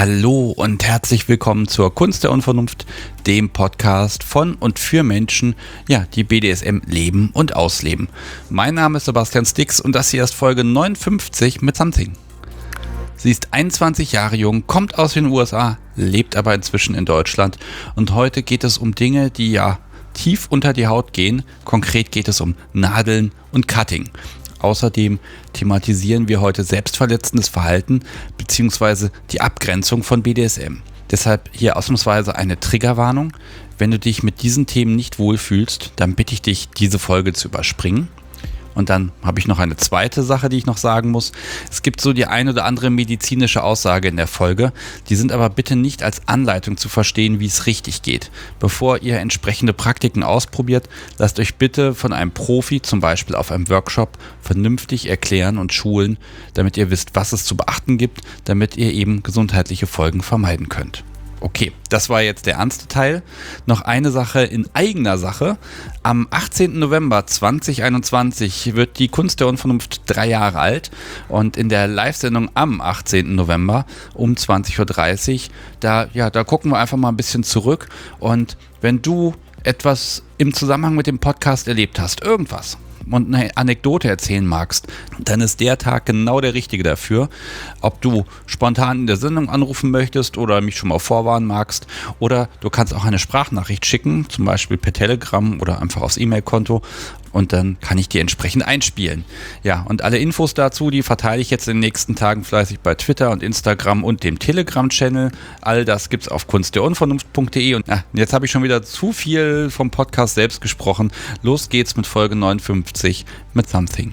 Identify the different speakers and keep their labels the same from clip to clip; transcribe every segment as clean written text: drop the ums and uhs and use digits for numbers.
Speaker 1: Hallo und herzlich willkommen zur Kunst der Unvernunft, dem Podcast von und für Menschen, die BDSM leben und ausleben. Mein Name ist Sebastian Stix und das hier ist Folge 59 mit Something. Sie ist 21 Jahre jung, kommt aus den USA, lebt aber inzwischen in Deutschland und heute geht es um Dinge, die tief unter die Haut gehen. Konkret geht es um Nadeln und Cutting. Außerdem thematisieren wir heute selbstverletzendes Verhalten bzw. die Abgrenzung von BDSM. Deshalb hier ausnahmsweise eine Triggerwarnung. Wenn du dich mit diesen Themen nicht wohlfühlst, dann bitte ich dich, diese Folge zu überspringen. Und dann habe ich noch eine zweite Sache, die ich noch sagen muss. Es gibt so die ein oder andere medizinische Aussage in der Folge. Die sind aber bitte nicht als Anleitung zu verstehen, wie es richtig geht. Bevor ihr entsprechende Praktiken ausprobiert, lasst euch bitte von einem Profi, zum Beispiel auf einem Workshop, vernünftig erklären und schulen, damit ihr wisst, was es zu beachten gibt, damit ihr eben gesundheitliche Folgen vermeiden könnt. Okay, das war jetzt der ernste Teil. Noch eine Sache in eigener Sache. Am 18. November 2021 wird die Kunst der Unvernunft 3 Jahre alt und in der Live-Sendung am 18. November um 20.30 Uhr, da gucken wir einfach mal ein bisschen zurück und wenn du etwas im Zusammenhang mit dem Podcast erlebt hast, irgendwas, und eine Anekdote erzählen magst, dann ist der Tag genau der richtige dafür. Ob du spontan in der Sendung anrufen möchtest oder mich schon mal vorwarnen magst oder du kannst auch eine Sprachnachricht schicken, zum Beispiel per Telegram oder einfach aufs E-Mail-Konto und dann kann ich die entsprechend einspielen. Ja, und alle Infos dazu, die verteile ich jetzt in den nächsten Tagen fleißig bei Twitter und Instagram und dem Telegram-Channel. All das gibt's auf kunstderunvernunft.de und jetzt habe ich schon wieder zu viel vom Podcast selbst gesprochen. Los geht's mit Folge 59 mit Something.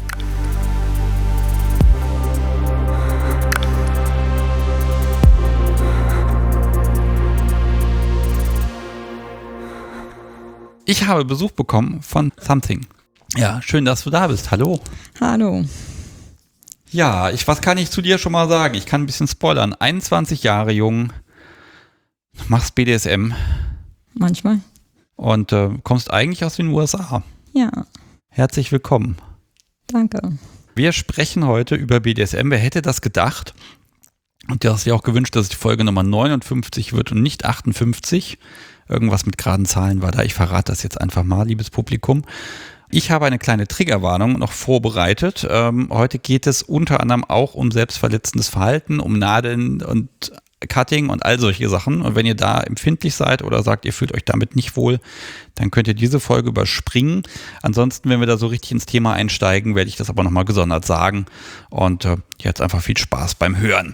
Speaker 1: Ich habe Besuch bekommen von Something. Ja, schön, dass du da bist. Hallo.
Speaker 2: Hallo.
Speaker 1: Ja, was kann ich zu dir schon mal sagen? Ich kann ein bisschen spoilern. 21 Jahre jung, machst BDSM.
Speaker 2: Manchmal.
Speaker 1: Und kommst eigentlich aus den USA.
Speaker 2: Ja.
Speaker 1: Herzlich willkommen.
Speaker 2: Danke.
Speaker 1: Wir sprechen heute über BDSM. Wer hätte das gedacht? Und du hast ja auch gewünscht, dass es die Folge Nummer 59 wird und nicht 58. Irgendwas mit geraden Zahlen war da. Ich verrate das jetzt einfach mal, liebes Publikum. Ich habe eine kleine Triggerwarnung noch vorbereitet. Heute geht es unter anderem auch um selbstverletzendes Verhalten, um Nadeln und Cutting und all solche Sachen. Und wenn ihr da empfindlich seid oder sagt, ihr fühlt euch damit nicht wohl, dann könnt ihr diese Folge überspringen. Ansonsten, wenn wir da so richtig ins Thema einsteigen, werde ich das aber nochmal gesondert sagen. Und jetzt einfach viel Spaß beim Hören.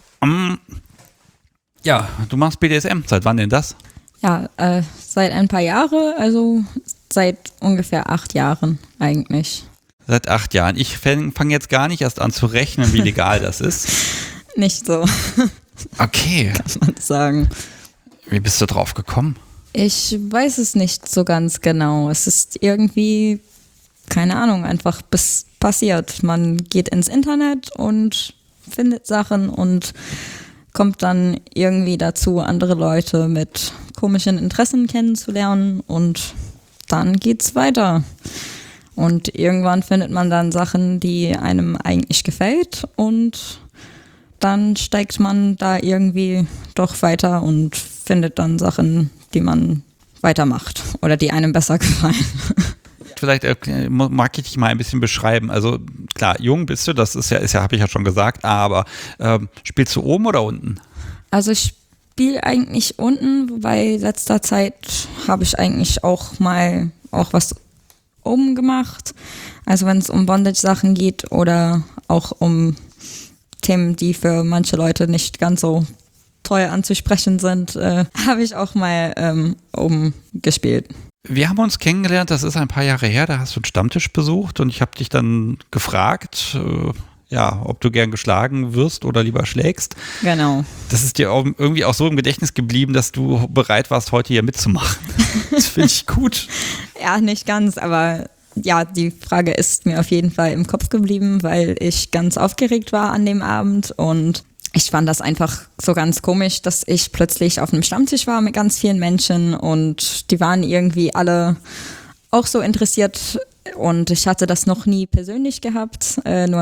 Speaker 1: Du machst BDSM. Seit wann denn das?
Speaker 2: Ja, seit ein paar Jahren, also seit ungefähr 8 Jahren eigentlich.
Speaker 1: Seit 8 Jahren. Ich fange jetzt gar nicht erst an zu rechnen, wie legal das ist.
Speaker 2: Nicht so.
Speaker 1: Okay.
Speaker 2: Kann man sagen.
Speaker 1: Wie bist du drauf gekommen?
Speaker 2: Ich weiß es nicht so ganz genau. Es ist irgendwie, keine Ahnung, einfach passiert. Man geht ins Internet und findet Sachen und kommt dann irgendwie dazu, andere Leute mit komischen Interessen kennenzulernen und dann geht's weiter. Und irgendwann findet man dann Sachen, die einem eigentlich gefällt und dann steigt man da irgendwie doch weiter und findet dann Sachen, die man weitermacht oder die einem besser gefallen.
Speaker 1: Vielleicht mag ich dich mal ein bisschen beschreiben. Also klar, jung bist du, das ist ja, habe ich ja schon gesagt, aber spielst du oben oder unten?
Speaker 2: Also ich spiele eigentlich unten, wobei letzter Zeit habe ich eigentlich auch was oben gemacht. Also wenn es um Bondage-Sachen geht oder auch um Themen, die für manche Leute nicht ganz so toll anzusprechen sind, habe ich auch mal oben gespielt.
Speaker 1: Wir haben uns kennengelernt, das ist ein paar Jahre her, da hast du einen Stammtisch besucht und ich habe dich dann gefragt, ob du gern geschlagen wirst oder lieber schlägst.
Speaker 2: Genau.
Speaker 1: Das ist dir auch irgendwie auch so im Gedächtnis geblieben, dass du bereit warst, heute hier mitzumachen. Das finde ich gut.
Speaker 2: Ja, nicht ganz, aber ja, die Frage ist mir auf jeden Fall im Kopf geblieben, weil ich ganz aufgeregt war an dem Abend und ich fand das einfach so ganz komisch, dass ich plötzlich auf einem Stammtisch war mit ganz vielen Menschen und die waren irgendwie alle auch so interessiert und ich hatte das noch nie persönlich gehabt, nur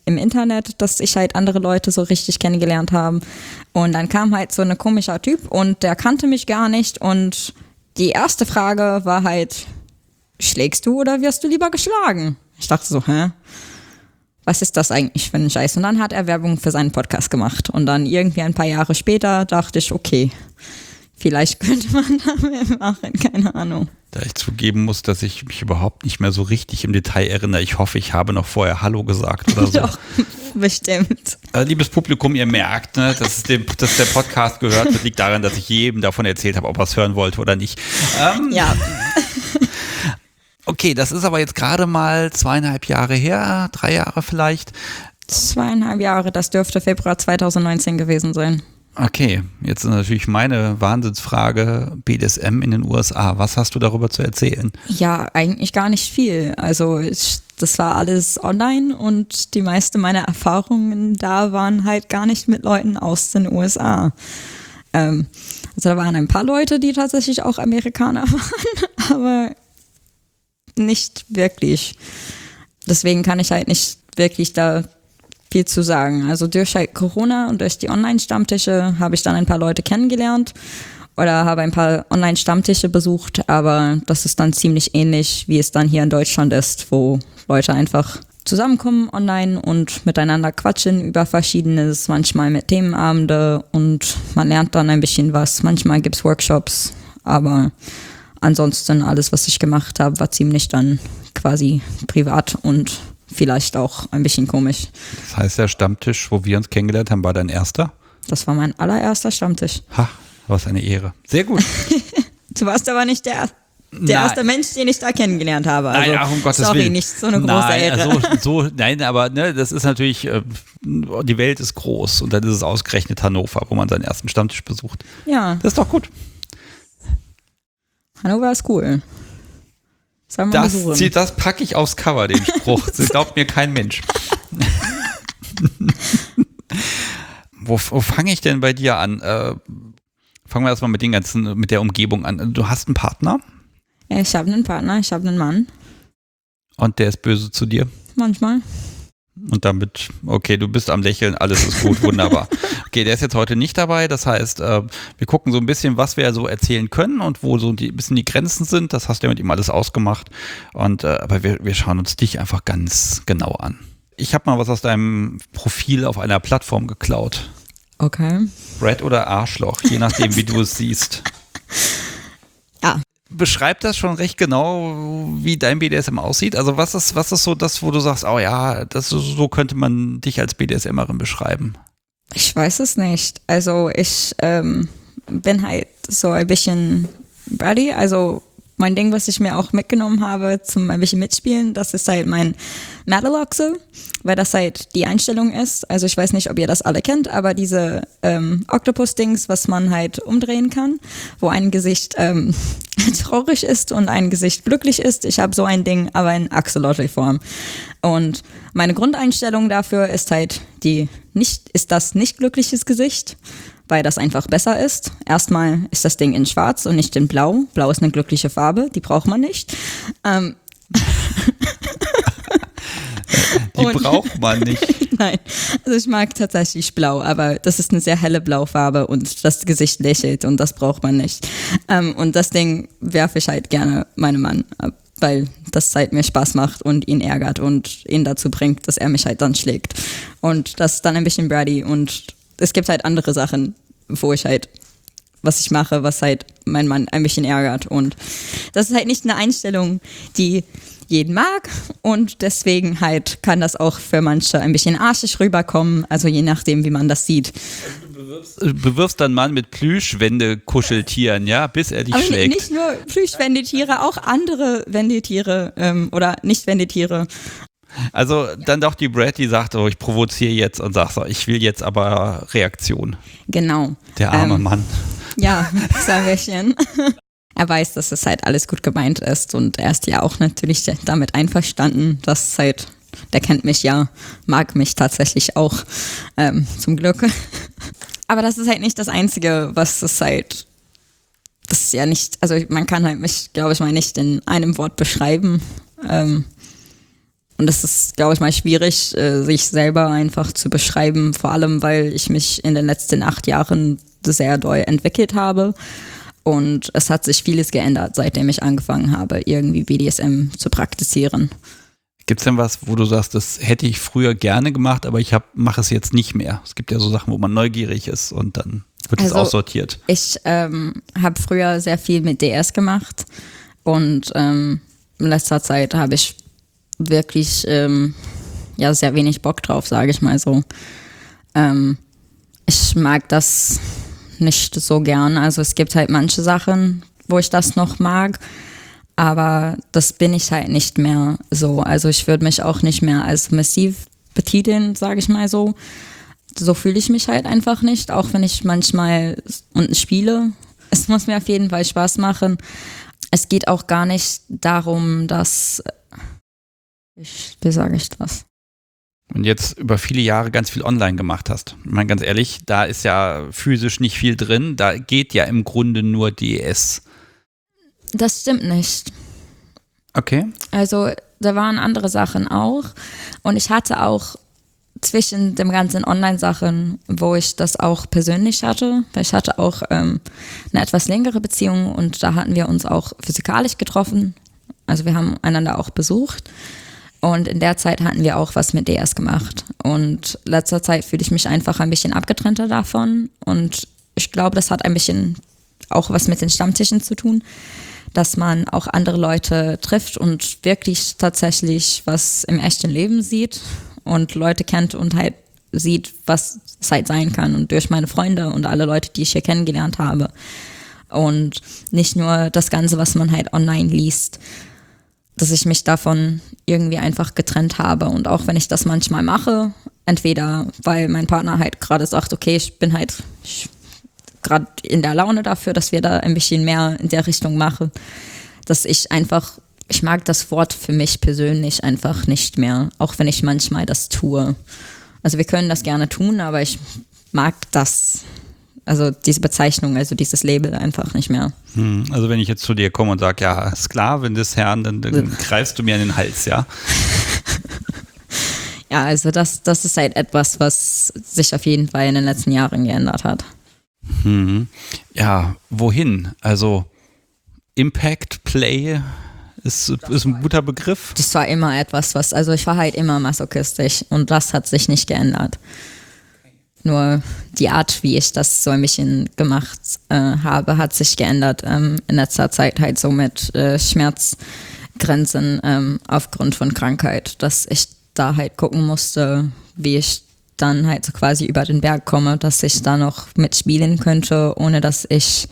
Speaker 2: im Internet, dass ich halt andere Leute so richtig kennengelernt habe. Und dann kam halt so ein komischer Typ und der kannte mich gar nicht. Und die erste Frage war halt, schlägst du oder wirst du lieber geschlagen? Ich dachte so, was ist das eigentlich für ein Scheiß? Und dann hat er Werbung für seinen Podcast gemacht. Und dann irgendwie ein paar Jahre später dachte ich, okay, vielleicht könnte man da mehr machen, keine Ahnung.
Speaker 1: Da ich zugeben muss, dass ich mich überhaupt nicht mehr so richtig im Detail erinnere. Ich hoffe, ich habe noch vorher Hallo gesagt oder so.
Speaker 2: Doch, bestimmt.
Speaker 1: Liebes Publikum, ihr merkt, ne, dass der Podcast gehört wird, liegt daran, dass ich jedem davon erzählt habe, ob er es hören wollte oder nicht.
Speaker 2: Ja.
Speaker 1: Okay, das ist aber jetzt gerade mal 2,5 Jahre her, 3 Jahre vielleicht.
Speaker 2: 2,5 Jahre, das dürfte Februar 2019 gewesen sein.
Speaker 1: Okay, jetzt ist natürlich meine Wahnsinnsfrage, BDSM in den USA. Was hast du darüber zu erzählen?
Speaker 2: Ja, eigentlich gar nicht viel. Also das war alles online und die meisten meiner Erfahrungen da waren halt gar nicht mit Leuten aus den USA. Also da waren ein paar Leute, die tatsächlich auch Amerikaner waren, aber nicht wirklich. Deswegen kann ich halt nicht wirklich da viel zu sagen. Also durch halt Corona und durch die Online-Stammtische habe ich dann ein paar Leute kennengelernt oder habe ein paar Online-Stammtische besucht, aber das ist dann ziemlich ähnlich, wie es dann hier in Deutschland ist, wo Leute einfach zusammenkommen online und miteinander quatschen über Verschiedenes, manchmal mit Themenabende und man lernt dann ein bisschen was. Manchmal gibt es Workshops, aber ansonsten alles, was ich gemacht habe, war ziemlich dann quasi privat und vielleicht auch ein bisschen komisch.
Speaker 1: Das heißt, der Stammtisch, wo wir uns kennengelernt haben, war dein erster?
Speaker 2: Das war mein allererster Stammtisch.
Speaker 1: Ha, was eine Ehre. Sehr gut.
Speaker 2: Du warst aber nicht der erste Mensch, den ich da kennengelernt habe. Also,
Speaker 1: nein, ach, um Gottes
Speaker 2: sorry,
Speaker 1: Willen.
Speaker 2: nicht so eine große Ehre.
Speaker 1: Nein, aber ne, das ist natürlich, die Welt ist groß und dann ist es ausgerechnet Hannover, wo man seinen ersten Stammtisch besucht.
Speaker 2: Ja.
Speaker 1: Das ist doch gut.
Speaker 2: Hannover ist cool.
Speaker 1: Das packe ich aufs Cover, den Spruch. Das glaubt mir kein Mensch. Wo fange ich denn bei dir an? Fangen wir erstmal mit der Umgebung an. Du hast einen Partner?
Speaker 2: Ich habe einen Partner, ich habe einen Mann.
Speaker 1: Und der ist böse zu dir?
Speaker 2: Manchmal.
Speaker 1: Und damit, okay, du bist am Lächeln, alles ist gut, wunderbar. Okay, der ist jetzt heute nicht dabei, das heißt, wir gucken so ein bisschen, was wir so erzählen können und wo so ein bisschen die Grenzen sind, das hast du ja mit ihm alles ausgemacht und aber wir schauen uns dich einfach ganz genau an. Ich habe mal was aus deinem Profil auf einer Plattform geklaut.
Speaker 2: Okay.
Speaker 1: Brett oder Arschloch, je nachdem, wie du es siehst.
Speaker 2: Ja.
Speaker 1: Beschreibt das schon recht genau, wie dein BDSM aussieht? Also was ist so das, wo du sagst, oh ja, so könnte man dich als BDSMerin beschreiben?
Speaker 2: Ich weiß es nicht. Also ich bin halt so ein bisschen Buddy. Also mein Ding, was ich mir auch mitgenommen habe zum ein bisschen Mitspielen, das ist halt mein Mataloxe, weil das halt die Einstellung ist. Also ich weiß nicht, ob ihr das alle kennt, aber diese Octopus-Dings, was man halt umdrehen kann, wo ein Gesicht traurig ist und ein Gesicht glücklich ist. Ich habe so ein Ding, aber in Axolotl-Form. Und meine Grundeinstellung dafür ist halt das nicht glückliches Gesicht, weil das einfach besser ist. Erstmal ist das Ding in schwarz und nicht in blau. Blau ist eine glückliche Farbe, die braucht man nicht.
Speaker 1: Die braucht man nicht.
Speaker 2: Nein, also ich mag tatsächlich blau, aber das ist eine sehr helle Blaufarbe und das Gesicht lächelt und das braucht man nicht. Und das Ding werfe ich halt gerne meinem Mann ab, weil das halt mir Spaß macht und ihn ärgert und ihn dazu bringt, dass er mich halt dann schlägt. Und das ist dann ein bisschen bratty und es gibt halt andere Sachen, wo ich halt, was ich mache, was halt meinen Mann ein bisschen ärgert. Und das ist halt nicht eine Einstellung, die jeden mag. Und deswegen halt kann das auch für manche ein bisschen arschig rüberkommen. Also je nachdem, wie man das sieht.
Speaker 1: Du bewirfst dann Mann mit Plüschwände-Kuscheltieren, ja, bis er dich
Speaker 2: aber
Speaker 1: schlägt.
Speaker 2: Nicht nur Plüschwendetiere, auch andere Wendetiere oder Nicht-Wendetiere.
Speaker 1: Also dann doch die Brad, die sagt, oh, ich provoziere jetzt und sagt so, ich will jetzt aber Reaktion.
Speaker 2: Genau.
Speaker 1: Der arme Mann.
Speaker 2: Ja, Sagerchen. Er weiß, dass es halt alles gut gemeint ist und er ist ja auch natürlich damit einverstanden, dass halt, der kennt mich ja, mag mich tatsächlich auch, zum Glück. Aber das ist halt nicht das Einzige, was es halt, das ist ja nicht, also man kann halt mich, glaube ich mal, nicht in einem Wort beschreiben. Und das ist, glaube ich, mal schwierig, sich selber einfach zu beschreiben, vor allem, weil ich mich in den letzten 8 Jahren sehr doll entwickelt habe. Und es hat sich vieles geändert, seitdem ich angefangen habe, irgendwie BDSM zu praktizieren.
Speaker 1: Gibt es denn was, wo du sagst, das hätte ich früher gerne gemacht, aber ich mache es jetzt nicht mehr? Es gibt ja so Sachen, wo man neugierig ist und dann wird es aussortiert.
Speaker 2: Ich habe früher sehr viel mit DS gemacht und in letzter Zeit habe ich wirklich sehr wenig Bock drauf, sage ich mal so. Ich mag das nicht so gern. Also es gibt halt manche Sachen, wo ich das noch mag, aber das bin ich halt nicht mehr so. Also ich würde mich auch nicht mehr als massiv betiteln, sage ich mal so. So fühle ich mich halt einfach nicht, auch wenn ich manchmal spiele. Es muss mir auf jeden Fall Spaß machen. Es geht auch gar nicht darum, dass wie sage ich das?
Speaker 1: Und jetzt über viele Jahre ganz viel online gemacht hast. Ich meine, ganz ehrlich, da ist ja physisch nicht viel drin. Da geht ja im Grunde nur DS.
Speaker 2: Das stimmt nicht.
Speaker 1: Okay.
Speaker 2: Also da waren andere Sachen auch. Und ich hatte auch zwischen den ganzen Online-Sachen, wo ich das auch persönlich hatte, weil ich hatte auch eine etwas längere Beziehung und da hatten wir uns auch physikalisch getroffen. Also wir haben einander auch besucht. Und in der Zeit hatten wir auch was mit DS gemacht. Und letzter Zeit fühle ich mich einfach ein bisschen abgetrennter davon. Und ich glaube, das hat ein bisschen auch was mit den Stammtischen zu tun, dass man auch andere Leute trifft und wirklich tatsächlich was im echten Leben sieht und Leute kennt und halt sieht, was es halt sein kann. Und durch meine Freunde und alle Leute, die ich hier kennengelernt habe. Und nicht nur das Ganze, was man halt online liest, dass ich mich davon irgendwie einfach getrennt habe. Und auch wenn ich das manchmal mache, entweder weil mein Partner halt gerade sagt, okay, ich bin halt gerade in der Laune dafür, dass wir da ein bisschen mehr in der Richtung machen, dass ich mag das Wort für mich persönlich einfach nicht mehr, auch wenn ich manchmal das tue. Also wir können das gerne tun, aber ich mag das, also diese Bezeichnung, also dieses Label einfach nicht mehr.
Speaker 1: Also wenn ich jetzt zu dir komme und sage, ja, Sklavin des Herrn, dann greifst du mir an den Hals, ja?
Speaker 2: Ja, also das ist halt etwas, was sich auf jeden Fall in den letzten Jahren geändert hat.
Speaker 1: Ja, wohin? Also Impact Play ist ein guter Begriff.
Speaker 2: Das war immer etwas, also ich war halt immer masochistisch und das hat sich nicht geändert. Nur die Art, wie ich das so ein bisschen gemacht habe, hat sich geändert in letzter Zeit halt so mit Schmerzgrenzen aufgrund von Krankheit, dass ich da halt gucken musste, wie ich dann halt so quasi über den Berg komme, dass ich da noch mitspielen könnte, ohne dass ich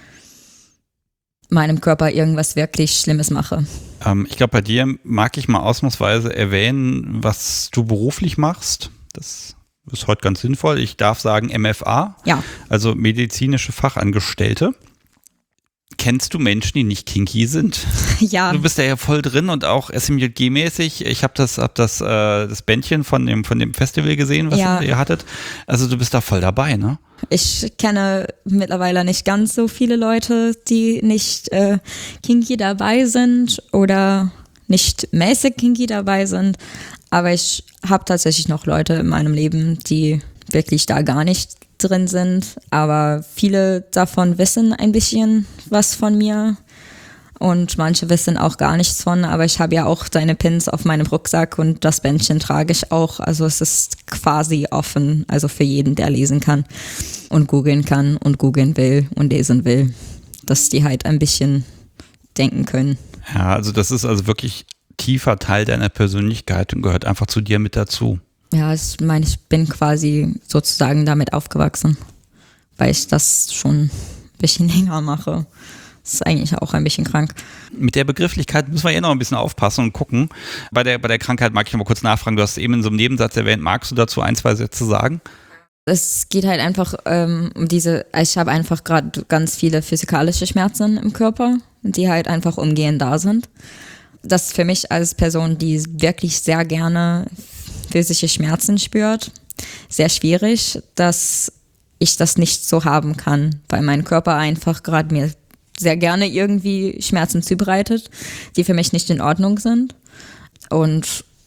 Speaker 2: meinem Körper irgendwas wirklich Schlimmes mache.
Speaker 1: Ich glaube, bei dir mag ich mal ausnahmsweise erwähnen, was du beruflich machst. Das ist heute ganz sinnvoll. Ich darf sagen MFA,
Speaker 2: ja. Also
Speaker 1: medizinische Fachangestellte. Kennst du Menschen, die nicht kinky sind?
Speaker 2: Ja.
Speaker 1: Du bist ja voll drin und auch SMJG-mäßig. Ich habe das Bändchen von dem Festival gesehen, was ihr hattet. Also du bist da voll dabei, ne?
Speaker 2: Ich kenne mittlerweile nicht ganz so viele Leute, die nicht kinky dabei sind oder nicht mäßig kinky dabei sind. Aber ich habe tatsächlich noch Leute in meinem Leben, die wirklich da gar nicht drin sind. Aber viele davon wissen ein bisschen was von mir. Und manche wissen auch gar nichts von. Aber ich habe ja auch deine Pins auf meinem Rucksack und das Bändchen trage ich auch. Also es ist quasi offen, also für jeden, der lesen kann und googeln will und lesen will. Dass die halt ein bisschen denken können.
Speaker 1: Ja, also das ist also wirklich tiefer Teil deiner Persönlichkeit und gehört einfach zu dir mit dazu.
Speaker 2: Ja, ich meine, ich bin quasi sozusagen damit aufgewachsen, weil ich das schon ein bisschen länger mache. Das ist eigentlich auch ein bisschen krank.
Speaker 1: Mit der Begrifflichkeit müssen wir ja noch ein bisschen aufpassen und gucken. Bei der Krankheit mag ich noch mal kurz nachfragen. Du hast eben in so einem Nebensatz erwähnt. Magst du dazu 1, 2 Sätze sagen?
Speaker 2: Es geht halt einfach um ich habe einfach gerade ganz viele physikalische Schmerzen im Körper, die halt einfach umgehend da sind. Das ist für mich als Person, die wirklich sehr gerne physische Schmerzen spürt, sehr schwierig, dass ich das nicht so haben kann, weil mein Körper einfach gerade mir sehr gerne irgendwie Schmerzen zubereitet, die für mich nicht in Ordnung sind. Und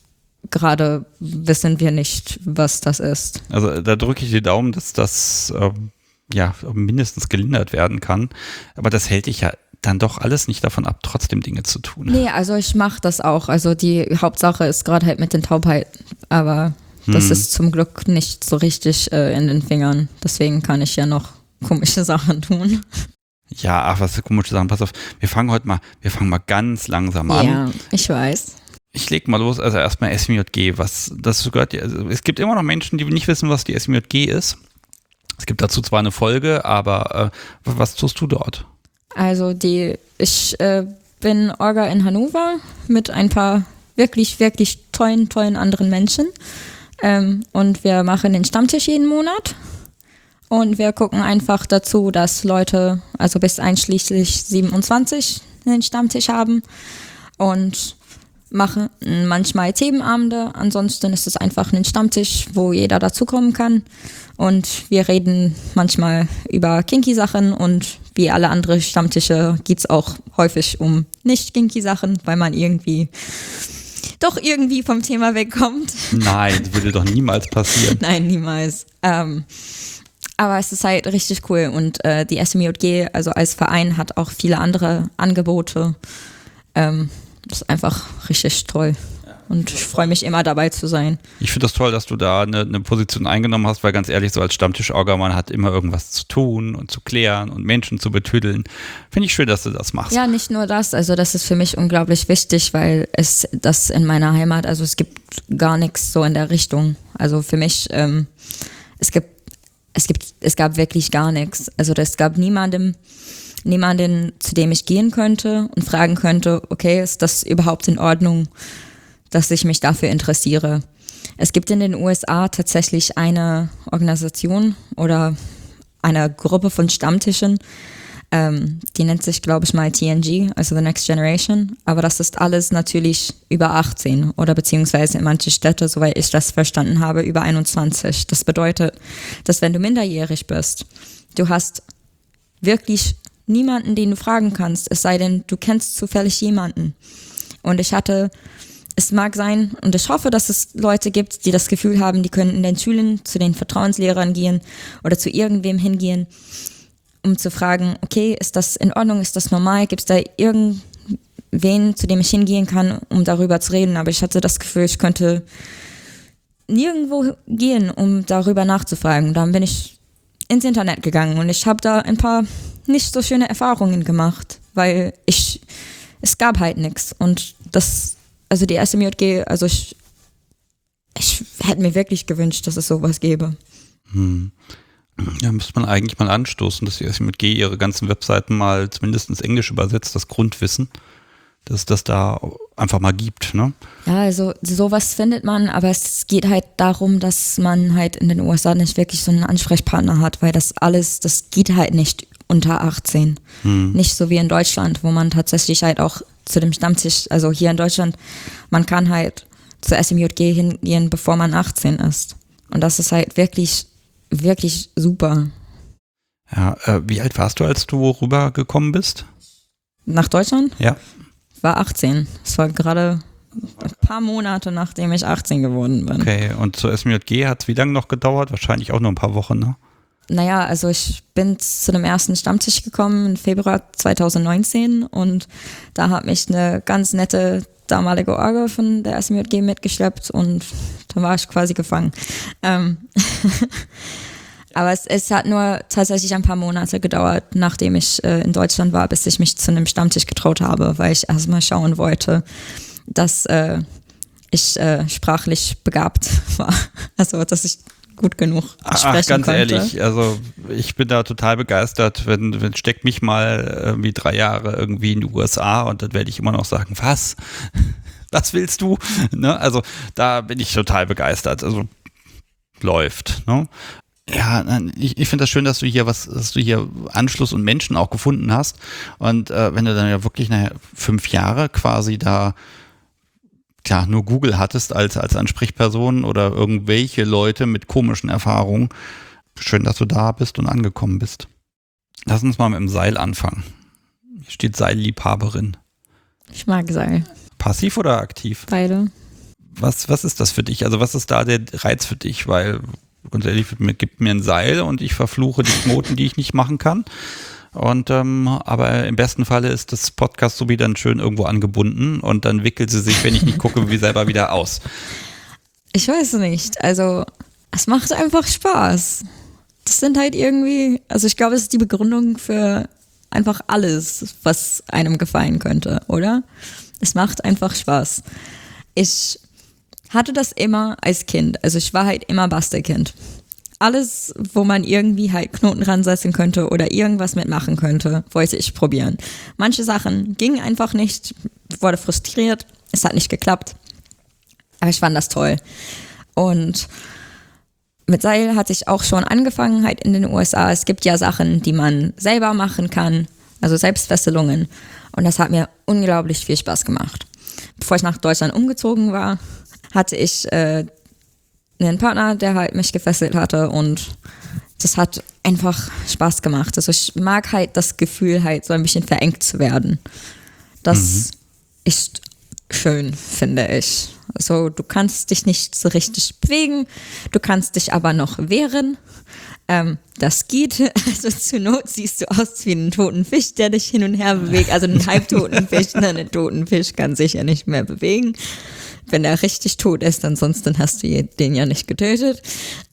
Speaker 2: gerade wissen wir nicht, was das ist.
Speaker 1: Also da drücke ich die Daumen, dass das mindestens gelindert werden kann. Aber das hält dich ja dann doch alles nicht davon ab, trotzdem Dinge zu tun.
Speaker 2: Nee, also ich mache das auch. Also die Hauptsache ist gerade halt mit den Taubheiten. Aber das ist zum Glück nicht so richtig in den Fingern. Deswegen kann ich ja noch komische Sachen tun.
Speaker 1: Ja, ach, was für komische Sachen. Pass auf, wir fangen mal ganz langsam an.
Speaker 2: Ja, ich weiß.
Speaker 1: Ich leg mal los, also erstmal SMJG, es gibt immer noch Menschen, die nicht wissen, was die SMJG ist. Es gibt dazu zwar eine Folge, aber was tust du dort?
Speaker 2: Also ich bin Orga in Hannover mit ein paar wirklich, wirklich tollen anderen Menschen. Und wir machen den Stammtisch jeden Monat. Und wir gucken einfach dazu, dass Leute, also bis einschließlich 27, einen Stammtisch haben. Und machen manchmal Themenabende. Ansonsten ist es einfach ein Stammtisch, wo jeder dazukommen kann. Und wir reden manchmal über Kinky-Sachen und wie alle anderen Stammtische geht es auch häufig um nicht-Kinky-Sachen, weil man irgendwie vom Thema wegkommt.
Speaker 1: Nein, das würde doch niemals passieren.
Speaker 2: Nein, niemals. Aber es ist halt richtig cool und die SMJG, also als Verein, hat auch viele andere Angebote. Das ist einfach richtig toll. Und ich freue mich immer dabei zu sein.
Speaker 1: Ich finde das toll, dass du da eine Position eingenommen hast, weil ganz ehrlich, so als Stammtisch-Orga, man hat immer irgendwas zu tun und zu klären und Menschen zu betüdeln. Finde ich schön, dass du das machst.
Speaker 2: Ja, nicht nur das, also das ist für mich unglaublich wichtig, weil das in meiner Heimat, also es gibt gar nichts so in der Richtung. Also für mich, es gab wirklich gar nichts. Also es gab niemanden, zu dem ich gehen könnte und fragen könnte, okay, ist das überhaupt in Ordnung, dass ich mich dafür interessiere? Es gibt in den USA tatsächlich eine Organisation oder eine Gruppe von Stammtischen, die nennt sich, glaube ich mal, TNG, also The Next Generation, aber das ist alles natürlich über 18 oder beziehungsweise in manche Städte, soweit ich das verstanden habe, über 21. Das bedeutet, dass wenn du minderjährig bist, du hast wirklich niemanden, den du fragen kannst, es sei denn, du kennst zufällig jemanden. Und es mag sein, und ich hoffe, dass es Leute gibt, die das Gefühl haben, die können in den Schulen zu den Vertrauenslehrern gehen oder zu irgendwem hingehen, um zu fragen, okay, ist das in Ordnung, ist das normal, gibt es da irgendwen, zu dem ich hingehen kann, um darüber zu reden. Aber ich hatte das Gefühl, ich könnte nirgendwo gehen, um darüber nachzufragen. Dann bin ich ins Internet gegangen und ich habe da ein paar nicht so schöne Erfahrungen gemacht, weil es gab halt nichts. Und also die SMJG, also ich hätte mir wirklich gewünscht, dass es sowas gäbe.
Speaker 1: Ja, müsste man eigentlich mal anstoßen, dass die SMJG ihre ganzen Webseiten mal zumindest ins Englische übersetzt, das Grundwissen, dass es das da einfach mal gibt, ne?
Speaker 2: Ja, also sowas findet man, aber es geht halt darum, dass man halt in den USA nicht wirklich so einen Ansprechpartner hat, weil das geht halt nicht unter 18. Nicht so wie in Deutschland, wo man tatsächlich halt auch zu dem Stammtisch, also hier in Deutschland, man kann halt zur SMJG hingehen, bevor man 18 ist. Und das ist halt wirklich, wirklich super.
Speaker 1: Ja, wie alt warst du, als du rübergekommen bist?
Speaker 2: Nach Deutschland?
Speaker 1: Ja.
Speaker 2: War 18. Es war gerade ein paar Monate, nachdem ich 18 geworden bin.
Speaker 1: Okay, und zur SMJG hat es wie lange noch gedauert? Wahrscheinlich auch nur ein paar Wochen, ne?
Speaker 2: Naja, also ich bin zu dem ersten Stammtisch gekommen im Februar 2019 und da hat mich eine ganz nette damalige Orga von der SMJG mitgeschleppt und da war ich quasi gefangen. Aber es hat nur tatsächlich ein paar Monate gedauert, nachdem ich in Deutschland war, bis ich mich zu einem Stammtisch getraut habe, weil ich erstmal schauen wollte, dass ich sprachlich begabt war. Also, dass ich gut genug sprechen
Speaker 1: ganz
Speaker 2: konnte.
Speaker 1: Ehrlich, also ich bin da total begeistert, wenn steckt mich mal irgendwie 3 Jahre irgendwie in die USA und dann werde ich immer noch sagen, was willst du? Ne? Also da bin ich total begeistert, also läuft, ne? Ja, ich finde das schön, dass du hier Anschluss und Menschen auch gefunden hast und wenn du dann ja wirklich 5 Jahre quasi da nur Google hattest als Ansprechperson oder irgendwelche Leute mit komischen Erfahrungen. Schön, dass du da bist und angekommen bist. Lass uns mal mit dem Seil anfangen. Hier steht Seilliebhaberin.
Speaker 2: Ich mag Seil.
Speaker 1: Passiv oder aktiv?
Speaker 2: Beide.
Speaker 1: Was ist das für dich? Also was ist da der Reiz für dich? Weil ganz ehrlich, gibt mir ein Seil und ich verfluche die Knoten, die ich nicht machen kann. Und aber im besten Falle ist das Podcast so wie dann schön irgendwo angebunden und dann wickelt sie sich, wenn ich nicht gucke, wie selber wieder aus.
Speaker 2: Ich weiß nicht, also es macht einfach Spaß. Das sind halt irgendwie, also ich glaube, es ist die Begründung für einfach alles, was einem gefallen könnte, oder? Es macht einfach Spaß. Ich hatte das immer als Kind, also ich war halt immer Bastelkind. Alles, wo man irgendwie halt Knoten ransetzen könnte oder irgendwas mitmachen könnte, wollte ich probieren. Manche Sachen gingen einfach nicht, wurde frustriert, es hat nicht geklappt, aber ich fand das toll. Und mit Seil hatte ich auch schon angefangen, halt in den USA. Es gibt ja Sachen, die man selber machen kann, also Selbstfesselungen. Und das hat mir unglaublich viel Spaß gemacht. Bevor ich nach Deutschland umgezogen war, hatte ich einen Partner, der halt mich gefesselt hatte und das hat einfach Spaß gemacht. Also ich mag halt das Gefühl, halt so ein bisschen verengt zu werden. Das ist schön, finde ich. Also du kannst dich nicht so richtig bewegen, du kannst dich aber noch wehren. Das geht. Also zur Not siehst du aus wie einen toten Fisch, der dich hin und her bewegt. Also einen halbtoten Fisch, einen toten Fisch kann sich ja nicht mehr bewegen. Wenn der richtig tot ist, ansonsten hast du den ja nicht getötet.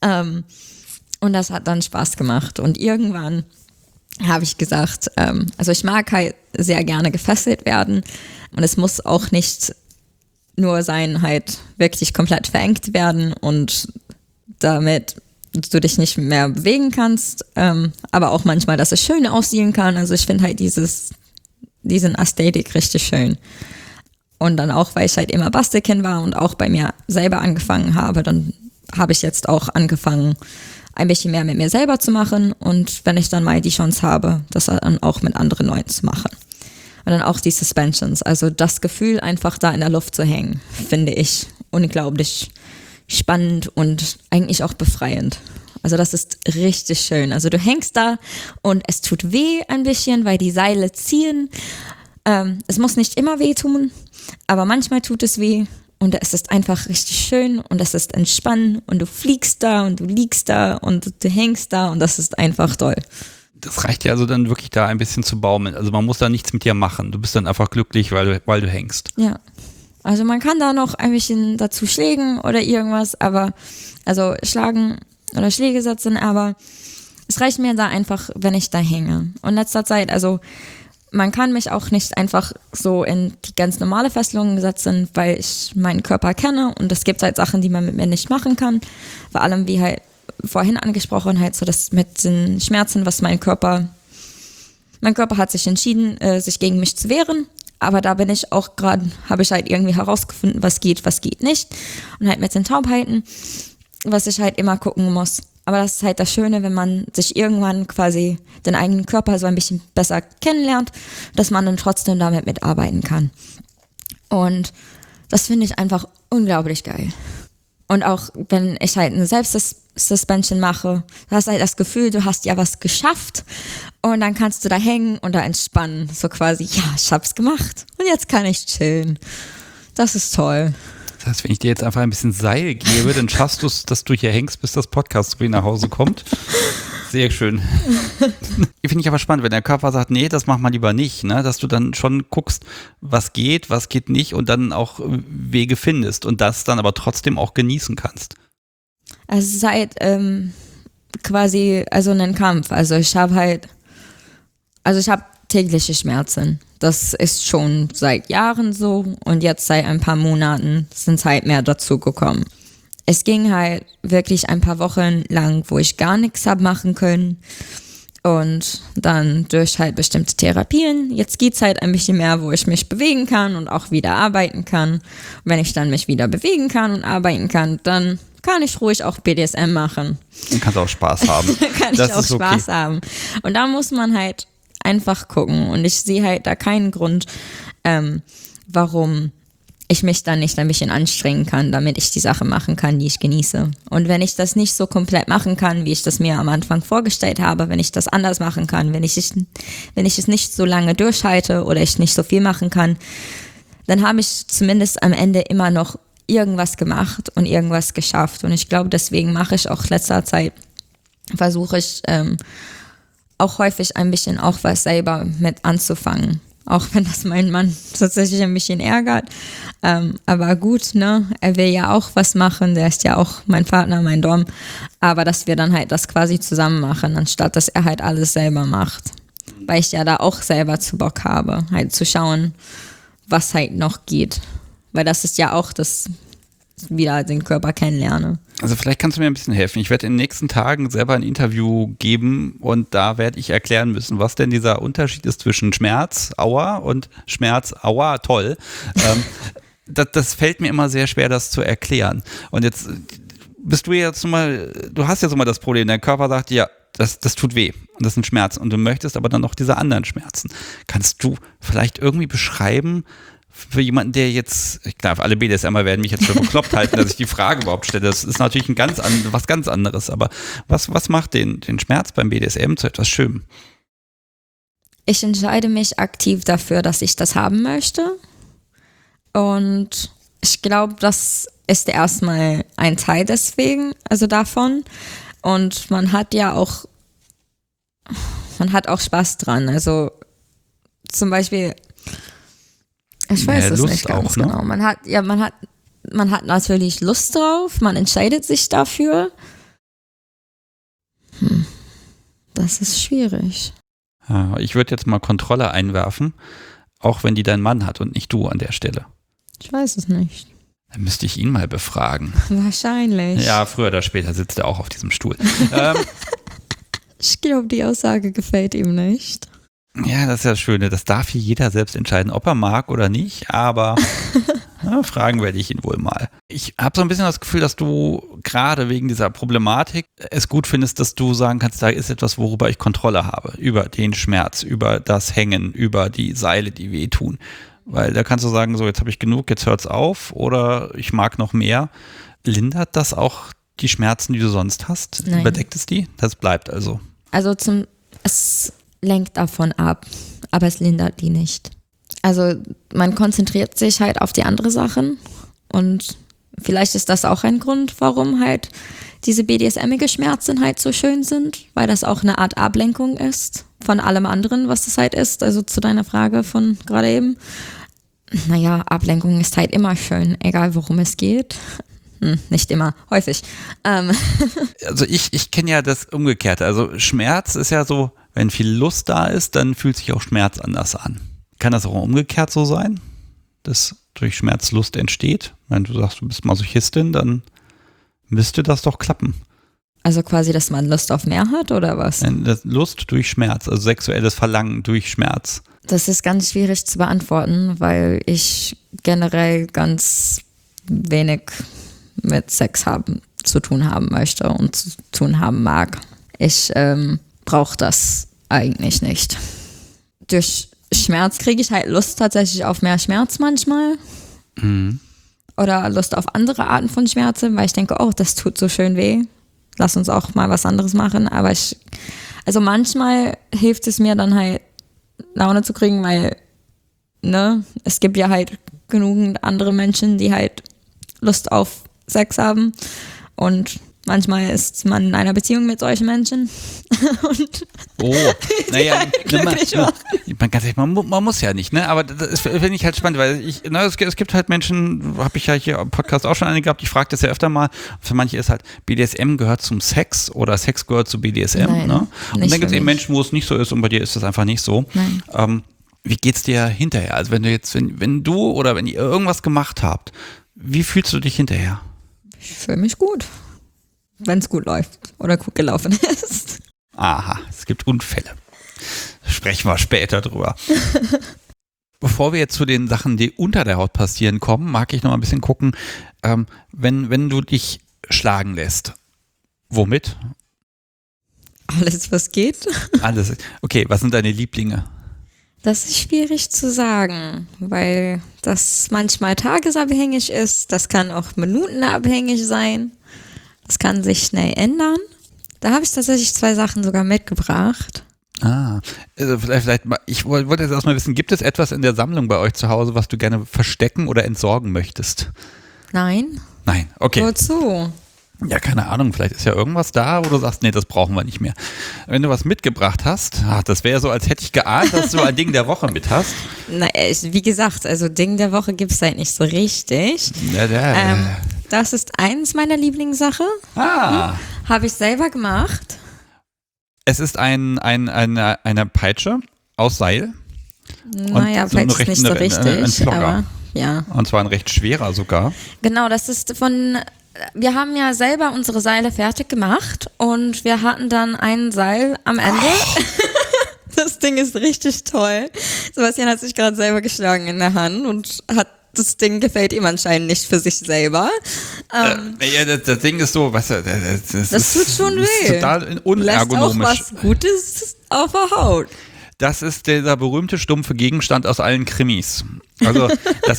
Speaker 2: Und das hat dann Spaß gemacht. Und irgendwann habe ich gesagt, also ich mag halt sehr gerne gefesselt werden. Und es muss auch nicht nur sein, halt wirklich komplett verengt werden und damit du dich nicht mehr bewegen kannst. Aber auch manchmal, dass es schön aussehen kann. Also ich finde halt diesen Ästhetik richtig schön. Und dann auch, weil ich halt immer Bastelkind war und auch bei mir selber angefangen habe, dann habe ich jetzt auch angefangen, ein bisschen mehr mit mir selber zu machen und wenn ich dann mal die Chance habe, das dann auch mit anderen Leuten zu machen. Und dann auch die Suspensions, also das Gefühl, einfach da in der Luft zu hängen, finde ich unglaublich spannend und eigentlich auch befreiend. Also das ist richtig schön. Also du hängst da und es tut weh ein bisschen, weil die Seile ziehen. Es muss nicht immer wehtun, aber manchmal tut es weh und es ist einfach richtig schön und es ist entspannend und du fliegst da und du liegst da und du hängst da und das ist einfach toll.
Speaker 1: Das reicht ja also dann wirklich da ein bisschen zu baumeln. Also man muss da nichts mit dir machen. Du bist dann einfach glücklich, weil du hängst.
Speaker 2: Ja, also man kann da noch ein bisschen dazu schlägen oder irgendwas, aber also schlagen oder Schläge setzen, aber es reicht mir da einfach, wenn ich da hänge. Und in letzter Zeit, also man kann mich auch nicht einfach so in die ganz normale Fesselung setzen, weil ich meinen Körper kenne und es gibt halt Sachen, die man mit mir nicht machen kann. Vor allem, wie halt vorhin angesprochen, halt so das mit den Schmerzen, was mein Körper hat sich entschieden, sich gegen mich zu wehren. Aber da bin ich auch gerade, habe ich halt irgendwie herausgefunden, was geht nicht. Und halt mit den Taubheiten, was ich halt immer gucken muss. Aber das ist halt das Schöne, wenn man sich irgendwann quasi den eigenen Körper so ein bisschen besser kennenlernt, dass man dann trotzdem damit mitarbeiten kann. Und das finde ich einfach unglaublich geil. Und auch wenn ich halt eine Selbstsuspension mache, du hast halt das Gefühl, du hast ja was geschafft und dann kannst du da hängen und da entspannen. So quasi, ja, ich hab's gemacht und jetzt kann ich chillen. Das ist toll.
Speaker 1: Das heißt, wenn ich dir jetzt einfach ein bisschen Seil gebe, dann schaffst du es, dass du hier hängst, bis das Podcast nach Hause kommt. Sehr schön. Finde ich aber spannend, wenn der Körper sagt, nee, das mach mal lieber nicht, ne? Dass du dann schon guckst, was geht nicht und dann auch Wege findest und das dann aber trotzdem auch genießen kannst.
Speaker 2: Also es ist halt quasi also ein Kampf. Also ich habe tägliche Schmerzen. Das ist schon seit Jahren so und jetzt seit ein paar Monaten sind halt mehr dazu gekommen. Es ging halt wirklich ein paar Wochen lang, wo ich gar nichts habe machen können und dann durch halt bestimmte Therapien. Jetzt geht's halt ein bisschen mehr, wo ich mich bewegen kann und auch wieder arbeiten kann. Und wenn ich dann mich wieder bewegen kann und arbeiten kann, dann kann ich ruhig auch BDSM machen.
Speaker 1: Dann kannst du auch Spaß haben.
Speaker 2: Kann ich auch Spaß haben. Und da muss man halt einfach gucken und ich sehe halt da keinen Grund, warum ich mich dann nicht ein bisschen anstrengen kann, damit ich die Sache machen kann, die ich genieße. Und wenn ich das nicht so komplett machen kann, wie ich das mir am Anfang vorgestellt habe, wenn ich das anders machen kann, wenn ich es nicht so lange durchhalte oder ich nicht so viel machen kann, dann habe ich zumindest am Ende immer noch irgendwas gemacht und irgendwas geschafft. Und ich glaube, deswegen mache ich auch letzter Zeit, versuche ich auch häufig ein bisschen auch was selber mit anzufangen. Auch wenn das meinen Mann tatsächlich ein bisschen ärgert. Aber gut, ne? Er will ja auch was machen. Der ist ja auch mein Partner, mein Dom. Aber dass wir dann halt das quasi zusammen machen, anstatt dass er halt alles selber macht. Weil ich ja da auch selber zu Bock habe, halt zu schauen, was halt noch geht. Weil das ist ja auch das, wieder den Körper kennenlerne.
Speaker 1: Also vielleicht kannst du mir ein bisschen helfen. Ich werde in den nächsten Tagen selber ein Interview geben und da werde ich erklären müssen, was denn dieser Unterschied ist zwischen Schmerz, Aua und Schmerz, Aua, toll. Das fällt mir immer sehr schwer, das zu erklären. Und jetzt bist du jetzt du hast ja so mal das Problem, dein Körper sagt, ja, das tut weh und das ist ein Schmerz und du möchtest aber dann noch diese anderen Schmerzen. Kannst du vielleicht irgendwie beschreiben, für jemanden, der jetzt, klar, alle BDSMer werden mich jetzt für bekloppt halten, dass ich die Frage überhaupt stelle. Das ist natürlich was ganz anderes. Aber was macht den Schmerz beim BDSM zu etwas Schönem?
Speaker 2: Ich entscheide mich aktiv dafür, dass ich das haben möchte. Und ich glaube, das ist erstmal ein Teil deswegen, also davon. Und man hat auch Spaß dran. Also zum Beispiel, ich weiß es nicht ganz genau. Man hat natürlich Lust drauf, man entscheidet sich dafür. Das ist schwierig.
Speaker 1: Ja, ich würde jetzt mal Kontrolle einwerfen, auch wenn die dein Mann hat und nicht du an der Stelle.
Speaker 2: Ich weiß es nicht.
Speaker 1: Dann müsste ich ihn mal befragen.
Speaker 2: Wahrscheinlich.
Speaker 1: Ja, früher oder später sitzt er auch auf diesem Stuhl.
Speaker 2: Ich glaube, die Aussage gefällt ihm nicht.
Speaker 1: Ja, das ist ja das Schöne. Das darf hier jeder selbst entscheiden, ob er mag oder nicht, aber fragen werde ich ihn wohl mal. Ich habe so ein bisschen das Gefühl, dass du gerade wegen dieser Problematik es gut findest, dass du sagen kannst, da ist etwas, worüber ich Kontrolle habe. Über den Schmerz, über das Hängen, über die Seile, die wehtun. Weil da kannst du sagen, so jetzt habe ich genug, jetzt hört's auf oder ich mag noch mehr. Lindert das auch die Schmerzen, die du sonst hast?
Speaker 2: Nein.
Speaker 1: Überdeckt es die? Das bleibt also.
Speaker 2: Also es lenkt davon ab, aber es lindert die nicht. Also man konzentriert sich halt auf die anderen Sachen und vielleicht ist das auch ein Grund, warum halt diese BDSM-ige Schmerzen halt so schön sind, weil das auch eine Art Ablenkung ist von allem anderen, was das halt ist. Also zu deiner Frage von gerade eben. Naja, Ablenkung ist halt immer schön, egal worum es geht. Nicht immer, häufig.
Speaker 1: Also ich kenne ja das Umgekehrte. Also Schmerz ist ja so, wenn viel Lust da ist, dann fühlt sich auch Schmerz anders an. Kann das auch umgekehrt so sein, dass durch Schmerz Lust entsteht? Wenn du sagst, du bist Masochistin, dann müsste das doch klappen.
Speaker 2: Also quasi, dass man Lust auf mehr hat, oder was?
Speaker 1: Lust durch Schmerz, also sexuelles Verlangen durch Schmerz.
Speaker 2: Das ist ganz schwierig zu beantworten, weil ich generell ganz wenig mit Sex zu tun haben möchte und zu tun haben mag. Ich brauche das eigentlich nicht. Durch Schmerz kriege ich halt Lust tatsächlich auf mehr Schmerz manchmal.
Speaker 1: Mhm.
Speaker 2: Oder Lust auf andere Arten von Schmerzen, weil ich denke, oh, das tut so schön weh. Lass uns auch mal was anderes machen. Aber also manchmal hilft es mir dann halt, Laune zu kriegen, weil, ne, es gibt ja halt genügend andere Menschen, die halt Lust auf Sex haben. Und manchmal ist man in einer Beziehung mit solchen Menschen.
Speaker 1: Naja, man muss ja nicht, ne? Aber das finde ich halt spannend, weil es gibt halt Menschen, habe ich ja hier im Podcast auch schon eine gehabt, ich frage das ja öfter mal, für manche ist halt, BDSM gehört zum Sex oder Sex gehört zu BDSM,
Speaker 2: Nein,
Speaker 1: ne? Und dann gibt es eben Menschen, wo es nicht so ist und bei dir ist das einfach nicht so. Wie geht's dir hinterher? Also wenn du oder wenn ihr irgendwas gemacht habt, wie fühlst du dich hinterher?
Speaker 2: Ich fühle mich gut. Wenn es gut läuft oder gut gelaufen ist.
Speaker 1: Aha, es gibt Unfälle. Sprechen wir später drüber. Bevor wir jetzt zu den Sachen, die unter der Haut passieren, kommen, mag ich noch mal ein bisschen gucken, wenn du dich schlagen lässt, womit?
Speaker 2: Alles, was geht.
Speaker 1: Alles. Okay, was sind deine Lieblinge?
Speaker 2: Das ist schwierig zu sagen, weil das manchmal tagesabhängig ist, das kann auch minutenabhängig sein. Das kann sich schnell ändern. Da habe ich tatsächlich 2 Sachen sogar mitgebracht.
Speaker 1: Also vielleicht mal, ich wollte jetzt erstmal wissen, gibt es etwas in der Sammlung bei euch zu Hause, was du gerne verstecken oder entsorgen möchtest?
Speaker 2: Nein.
Speaker 1: Nein, okay.
Speaker 2: Wozu?
Speaker 1: Ja, keine Ahnung, vielleicht ist ja irgendwas da, wo du sagst, nee, das brauchen wir nicht mehr. Wenn du was mitgebracht hast, das wäre so, als hätte ich geahnt, dass du ein Ding der Woche mit hast.
Speaker 2: Na, wie gesagt, also Ding der Woche gibt es halt nicht so richtig. Das ist eins meiner Lieblingssachen. Habe ich selber gemacht.
Speaker 1: Es ist eine Peitsche aus Seil.
Speaker 2: Naja,
Speaker 1: so
Speaker 2: vielleicht ist nicht so richtig,
Speaker 1: ein Flogger.
Speaker 2: aber ja.
Speaker 1: Und zwar ein recht schwerer sogar.
Speaker 2: Genau, das ist wir haben ja selber unsere Seile fertig gemacht und wir hatten dann ein Seil am Ende. Oh. Das Ding ist richtig toll. Sebastian hat sich gerade selber geschlagen in der Hand und das Ding gefällt ihm anscheinend nicht für sich selber.
Speaker 1: Das Ding ist so, weißt du,
Speaker 2: das tut schon weh.
Speaker 1: Ist total unergonomisch.
Speaker 2: Lässt auch was Gutes auf der Haut.
Speaker 1: Das ist dieser berühmte stumpfe Gegenstand aus allen Krimis. Also,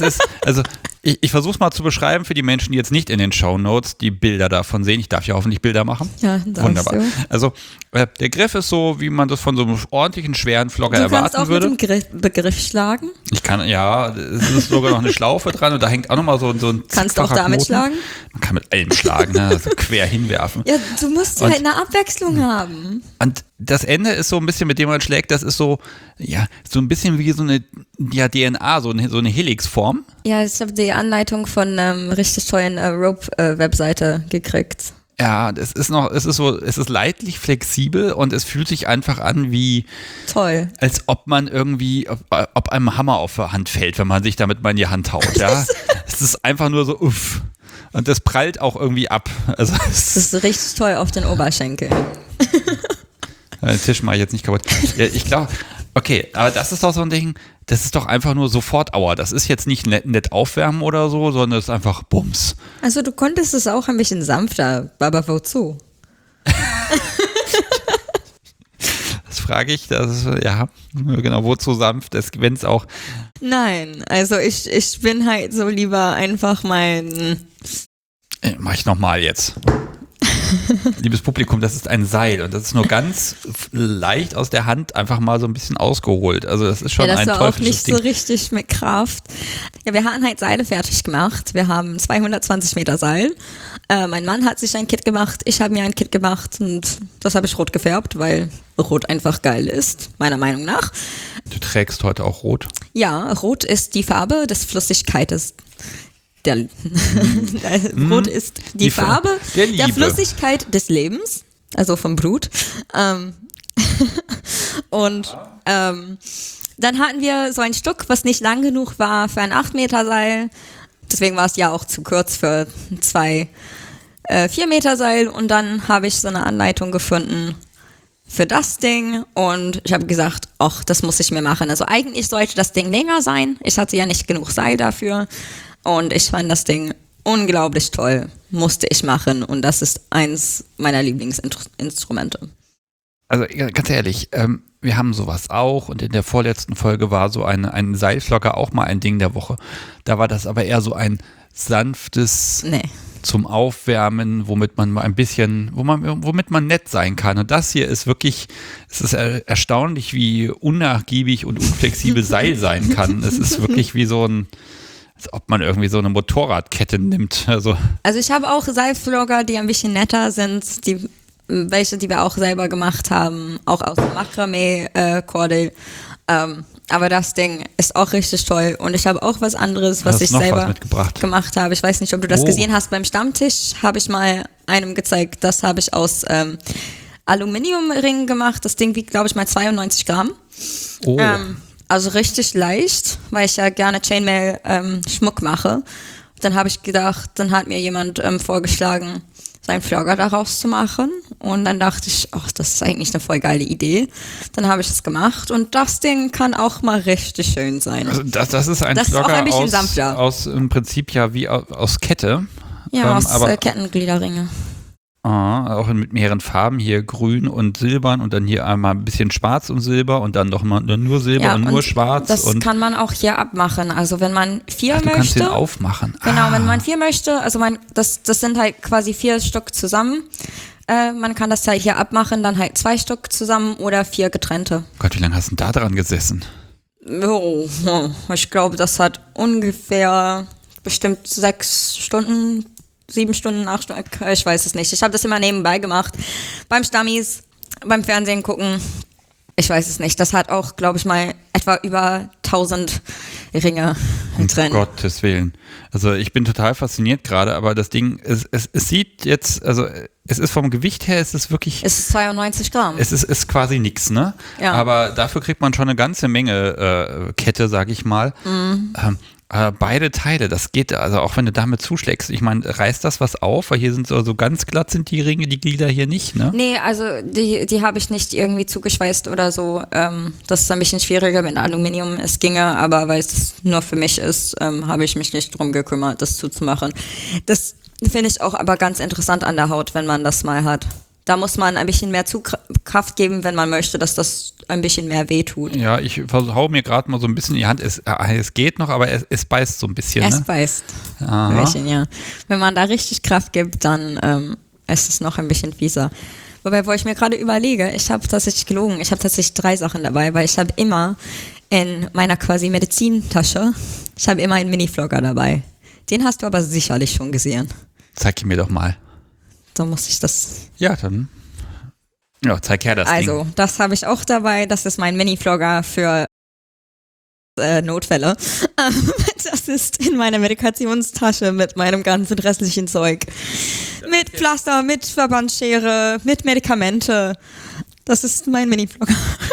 Speaker 1: ich versuche es mal zu beschreiben für die Menschen, die jetzt nicht in den Shownotes die Bilder davon sehen. Ich darf ja hoffentlich Bilder machen.
Speaker 2: Ja,
Speaker 1: wunderbar. Du. Also, der Griff ist so, wie man das von so einem ordentlichen, schweren Flogger erwarten würde.
Speaker 2: Du kannst auch mit dem Begriff schlagen?
Speaker 1: Ich kann, ja, es ist sogar noch eine Schlaufe dran und da hängt auch nochmal so ein
Speaker 2: Kannst du auch damit schlagen?
Speaker 1: Man kann mit allem schlagen, ne? Also quer hinwerfen.
Speaker 2: Ja, du musst halt eine Abwechslung haben.
Speaker 1: Und das Ende ist so ein bisschen, mit dem man schlägt, das ist so, ja, so ein bisschen wie so eine DNA, so eine Helixform. Ja,
Speaker 2: ich habe die Anleitung von richtig tollen Rope-Webseite gekriegt.
Speaker 1: Ja, es ist leidlich flexibel und es fühlt sich einfach an wie
Speaker 2: toll.
Speaker 1: Als ob man irgendwie, ob einem Hammer auf der Hand fällt, wenn man sich damit mal in die Hand haut, ja. Es ist einfach nur so, uff. Und das prallt auch irgendwie ab. Also
Speaker 2: das ist richtig toll auf den Oberschenkel.
Speaker 1: Den Tisch mache ich jetzt nicht kaputt. Ja, ich glaube, okay, aber das ist doch so ein Ding, das ist doch einfach nur sofort Aua. Das ist jetzt nicht nett aufwärmen oder so, sondern es ist einfach Bums.
Speaker 2: Also du konntest es auch ein bisschen sanfter, aber wozu?
Speaker 1: Das frage ich, ja, genau, wozu sanft, wenn es auch...
Speaker 2: Nein, also ich bin halt so lieber einfach
Speaker 1: Mach ich nochmal jetzt. Liebes Publikum, das ist ein Seil und das ist nur ganz leicht aus der Hand einfach mal so ein bisschen ausgeholt. Also das ist schon ein teuflisches Ding.
Speaker 2: Das war auch nicht so richtig mit Kraft. Ja, wir hatten halt Seile fertig gemacht. Wir haben 220 Meter Seil. Mein Mann hat sich ein Kit gemacht, ich habe mir ein Kit gemacht und das habe ich rot gefärbt, weil Rot einfach geil ist, meiner Meinung nach.
Speaker 1: Du trägst heute auch Rot?
Speaker 2: Ja, Rot ist die Farbe des Flüssigkeits. Rot ist die Farbe der Flüssigkeit des Lebens, also vom Blut. Und dann hatten wir so ein Stück, was nicht lang genug war für ein 8-Meter-Seil. Deswegen war es ja auch zu kurz für 2 4-Meter-Seil. Und dann habe ich so eine Anleitung gefunden für das Ding. Und ich habe gesagt, ach, das muss ich mir machen. Also eigentlich sollte das Ding länger sein. Ich hatte ja nicht genug Seil dafür. Und ich fand das Ding unglaublich toll, musste ich machen und das ist eins meiner Lieblingsinstrumente.
Speaker 1: Also ganz ehrlich, wir haben sowas auch und in der vorletzten Folge war so ein Seilflogger auch mal ein Ding der Woche. Da war das aber eher so ein sanftes zum Aufwärmen, womit man mal ein bisschen, womit man nett sein kann. Und das hier ist wirklich, es ist erstaunlich, wie unnachgiebig und unflexibel Seil sein kann. Es ist wirklich wie so ein, als ob man irgendwie so eine Motorradkette nimmt. Also
Speaker 2: ich habe auch Seilflogger, die ein bisschen netter sind, welche, die wir auch selber gemacht haben, auch aus Makramee-Kordel. Aber das Ding ist auch richtig toll. Und ich habe auch was anderes, was ich selber gemacht habe. Ich weiß nicht, ob du das gesehen hast. Beim Stammtisch habe ich mal einem gezeigt, das habe ich aus Aluminiumringen gemacht. Das Ding wiegt, glaube ich, mal 92 Gramm. Also richtig leicht, weil ich ja gerne Chainmail-Schmuck mache. Dann habe ich gedacht, dann hat mir jemand vorgeschlagen, seinen Flogger daraus zu machen. Und dann dachte ich, ach, das ist eigentlich eine voll geile Idee. Dann habe ich das gemacht und das Ding kann auch mal richtig schön sein.
Speaker 1: Also das ist ein Flogger aus im Prinzip ja wie aus Kette.
Speaker 2: Ja, aus Kettengliederringe.
Speaker 1: Auch mit mehreren Farben, hier grün und silbern und dann hier einmal ein bisschen schwarz und silber und dann nochmal nur silber und nur schwarz.
Speaker 2: Das kann man auch hier abmachen. Also wenn man 4 möchte.
Speaker 1: Du kannst den aufmachen.
Speaker 2: Genau, wenn man 4 möchte, also das sind halt quasi 4 Stück zusammen. Man kann das halt hier abmachen, dann halt 2 Stück zusammen oder 4 getrennte.
Speaker 1: Gott, wie lange hast du denn da dran gesessen?
Speaker 2: Ich glaube, das hat ungefähr bestimmt 6 Stunden, 7 Stunden, 8 Stunden, ich weiß es nicht. Ich habe das immer nebenbei gemacht. Beim Stammis, beim Fernsehen gucken. Ich weiß es nicht. Das hat auch, glaube ich mal, etwa über 1000 Ringe drin.
Speaker 1: Um Gottes Willen. Also ich bin total fasziniert gerade, aber das Ding, es sieht jetzt, also es ist vom Gewicht her, es ist wirklich...
Speaker 2: Es ist 92 Gramm.
Speaker 1: Es ist quasi nichts, ne?
Speaker 2: Ja.
Speaker 1: Aber dafür kriegt man schon eine ganze Menge Kette, sag ich mal. Beide Teile, das geht, also auch wenn du damit zuschlägst, ich meine, reißt das was auf? Weil hier sind so ganz glatt sind die Ringe, die Glieder hier nicht, ne?
Speaker 2: Nee, also die habe ich nicht irgendwie zugeschweißt oder so. Das ist ein bisschen schwieriger mit Aluminium. Es ginge, aber weil es nur für mich ist, habe ich mich nicht drum gekümmert, das zuzumachen. Das finde ich auch aber ganz interessant an der Haut, wenn man das mal hat. Da muss man ein bisschen mehr Zugkraft geben, wenn man möchte, dass das ein bisschen mehr wehtut.
Speaker 1: Ja, ich hau mir gerade mal so ein bisschen in die Hand. Es geht noch, aber es beißt so ein bisschen.
Speaker 2: Es
Speaker 1: ne?
Speaker 2: beißt.
Speaker 1: Aha.
Speaker 2: Ein bisschen, ja. Wenn man da richtig Kraft gibt, dann ist es noch ein bisschen fieser. Wobei, wo ich mir gerade überlege, ich habe tatsächlich gelogen. Ich habe tatsächlich 3 Sachen dabei, weil ich habe immer in meiner quasi Medizintasche, ich habe immer einen Mini-Vlogger dabei. Den hast du aber sicherlich schon gesehen.
Speaker 1: Zeig ihn mir doch mal.
Speaker 2: So muss ich das...
Speaker 1: Ja, dann. Ja, zeig her das Ding.
Speaker 2: Also, das habe ich auch dabei. Das ist mein Mini-Vlogger für Notfälle. Das ist in meiner Medikationstasche mit meinem ganzen restlichen Zeug. Mit Pflaster, mit Verbandsschere, mit Medikamente. Das ist mein Mini-Vlogger.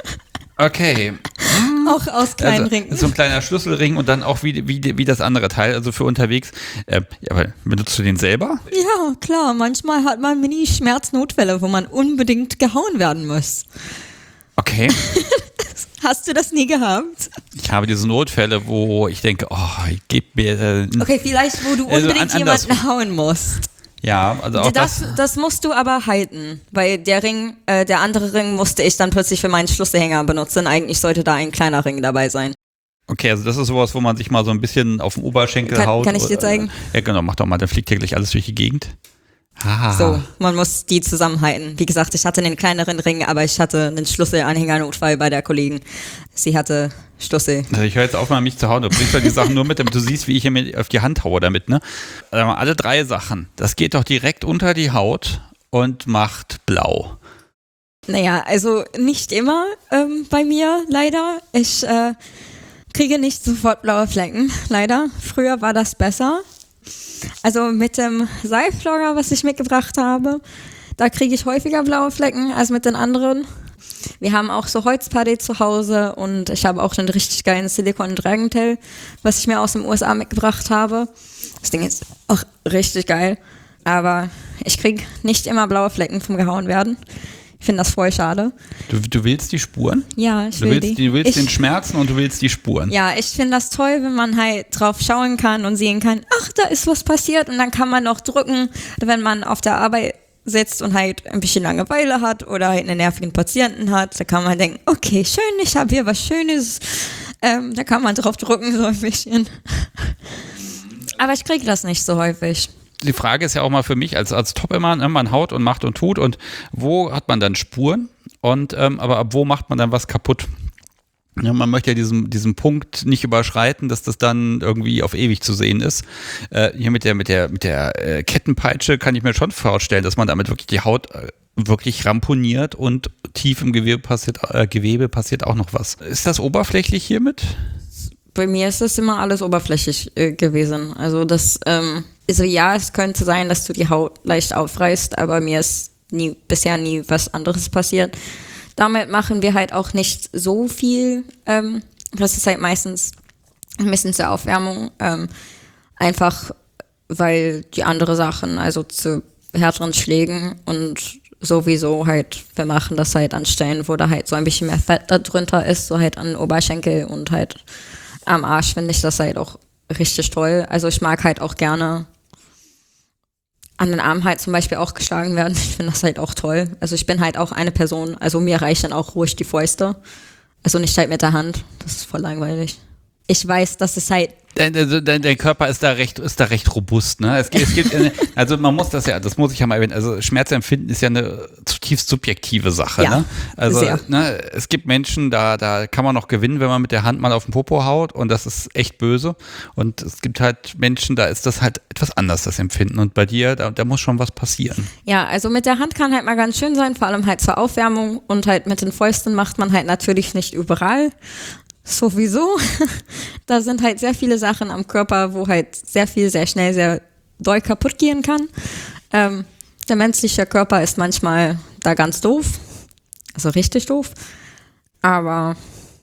Speaker 1: Okay.
Speaker 2: Auch aus kleinen
Speaker 1: Also,
Speaker 2: Ringen.
Speaker 1: so ein kleiner Schlüsselring und dann auch wie das andere Teil, also für unterwegs. Ja, aber benutzt du den selber?
Speaker 2: Ja, klar. Manchmal hat man Mini-Schmerznotfälle, wo man unbedingt gehauen werden muss.
Speaker 1: Okay.
Speaker 2: Hast du das nie gehabt?
Speaker 1: Ich habe diese Notfälle, wo ich denke, oh, gib mir...
Speaker 2: Okay, vielleicht, wo du
Speaker 1: Also
Speaker 2: unbedingt jemanden hauen musst.
Speaker 1: Ja, also auch
Speaker 2: Das musst du aber halten, weil der Ring, der andere Ring musste ich dann plötzlich für meinen Schlüsselhänger benutzen. Eigentlich sollte da ein kleiner Ring dabei sein.
Speaker 1: Okay, also das ist sowas, wo man sich mal so ein bisschen auf den Oberschenkel haut.
Speaker 2: Kann ich dir zeigen?
Speaker 1: Ja, genau, mach doch mal, dann fliegt hier gleich alles durch die Gegend.
Speaker 2: So, man muss die zusammenhalten. Wie gesagt, ich hatte einen kleineren Ring, aber ich hatte einen Schlüsselanhängernotfall bei der Kollegin. Sie hatte Schlüssel.
Speaker 1: Also ich höre jetzt auf, mal mich zu hauen. Du bringst ja die Sachen nur mit, damit du siehst, wie ich hier mir auf die Hand haue damit, ne? Also alle 3 Sachen. Das geht doch direkt unter die Haut und macht blau.
Speaker 2: Naja, also nicht immer bei mir, leider. Ich kriege nicht sofort blaue Flecken, leider. Früher war das besser. Also mit dem Seifvlogger, was ich mitgebracht habe, da kriege ich häufiger blaue Flecken als mit den anderen. Wir haben auch so Holzpaddy zu Hause und ich habe auch einen richtig geilen Silicon Dragentail, was ich mir aus den USA mitgebracht habe. Das Ding ist auch richtig geil, aber ich kriege nicht immer blaue Flecken vom gehauen werden. Ich finde das voll schade.
Speaker 1: Du willst die Spuren?
Speaker 2: Ja, ich
Speaker 1: Du
Speaker 2: will
Speaker 1: willst,
Speaker 2: die.
Speaker 1: du willst den Schmerzen und du willst die Spuren.
Speaker 2: Ja, ich finde das toll, wenn man halt drauf schauen kann und sehen kann, ach, da ist was passiert und dann kann man noch drücken, wenn man auf der Arbeit sitzt und halt ein bisschen Langeweile hat oder halt einen nervigen Patienten hat, da kann man denken, okay, schön, ich habe hier was Schönes, da kann man drauf drücken so ein bisschen. Aber ich kriege das nicht so häufig.
Speaker 1: Die Frage ist ja auch mal für mich als Top-Immer, ne, man haut und macht und tut und wo hat man dann Spuren und aber ab wo macht man dann was kaputt? Ja, man möchte ja diesen Punkt nicht überschreiten, dass das dann irgendwie auf ewig zu sehen ist. Hier mit der Kettenpeitsche kann ich mir schon vorstellen, dass man damit wirklich die Haut wirklich ramponiert und tief im Gewebe passiert auch noch was. Ist das oberflächlich hiermit?
Speaker 2: Bei mir ist das immer alles oberflächlich gewesen. Also das, also ja, es könnte sein, dass du die Haut leicht aufreißt, aber mir ist bisher nie was anderes passiert. Damit machen wir halt auch nicht so viel. Das ist halt meistens ein bisschen zur Aufwärmung. Einfach, weil die andere Sachen, also zu härteren Schlägen und sowieso halt, wir machen das halt an Stellen, wo da halt so ein bisschen mehr Fett da drunter ist, so halt an den Oberschenkel und halt am Arsch finde ich das halt auch richtig toll. Also ich mag halt auch gerne an den Armen halt zum Beispiel auch geschlagen werden. Ich finde das halt auch toll. Also ich bin halt auch eine Person, also mir reichen auch ruhig die Fäuste. Also nicht halt mit der Hand. Das ist voll langweilig. ich weiß, dass es halt.
Speaker 1: Dein Körper ist da recht robust, ne? Es gibt also man muss das muss ich ja mal erwähnen, also Schmerzempfinden ist ja eine zutiefst subjektive Sache,
Speaker 2: Ja,
Speaker 1: ne? Also,
Speaker 2: sehr.
Speaker 1: ne, es gibt Menschen, da kann man noch gewinnen, wenn man mit der Hand mal auf den Popo haut und das ist echt böse. Und es gibt halt Menschen, da ist das halt etwas anders, das Empfinden. Und bei dir, da muss schon was passieren.
Speaker 2: Ja, also mit der Hand kann halt mal ganz schön sein, vor allem halt zur Aufwärmung und halt mit den Fäusten macht man halt natürlich nicht überall. Sowieso. Da sind halt sehr viele Sachen am Körper, wo halt sehr viel, sehr schnell, sehr doll kaputt gehen kann. Der menschliche Körper ist manchmal da ganz doof. Also richtig doof. Aber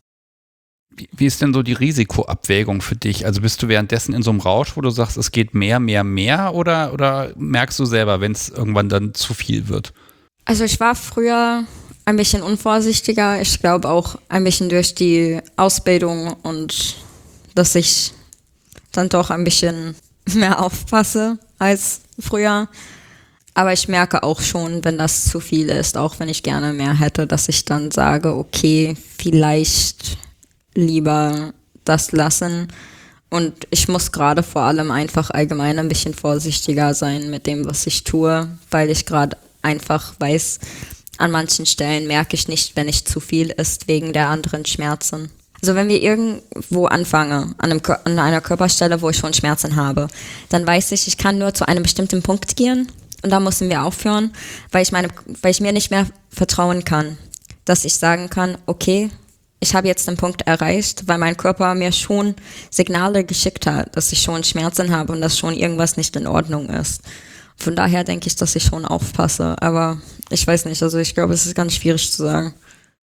Speaker 1: Wie ist denn so die Risikoabwägung für dich? Also bist du währenddessen in so einem Rausch, wo du sagst, es geht mehr oder merkst du selber, wenn es irgendwann dann zu viel wird?
Speaker 2: also ich war früher ein bisschen unvorsichtiger. Ich glaube auch ein bisschen durch die Ausbildung und dass ich dann doch ein bisschen mehr aufpasse als früher. Aber ich merke auch schon, wenn das zu viel ist, auch wenn ich gerne mehr hätte, dass ich dann sage, okay, vielleicht lieber das lassen. Und ich muss gerade vor allem einfach allgemein ein bisschen vorsichtiger sein mit dem, was ich tue, weil ich gerade einfach weiß, an manchen Stellen merke ich nicht, wenn es zu viel ist, wegen der anderen Schmerzen. Also wenn wir irgendwo anfangen, an einer Körperstelle, wo ich schon Schmerzen habe, dann weiß ich kann nur zu einem bestimmten Punkt gehen und da müssen wir aufhören, weil ich mir nicht mehr vertrauen kann, dass ich sagen kann, okay, ich habe jetzt den Punkt erreicht, weil mein Körper mir schon Signale geschickt hat, dass ich schon Schmerzen habe und dass schon irgendwas nicht in Ordnung ist. Von daher denke ich, dass ich schon aufpasse, aber ich weiß nicht, also ich glaube, es ist ganz schwierig zu sagen.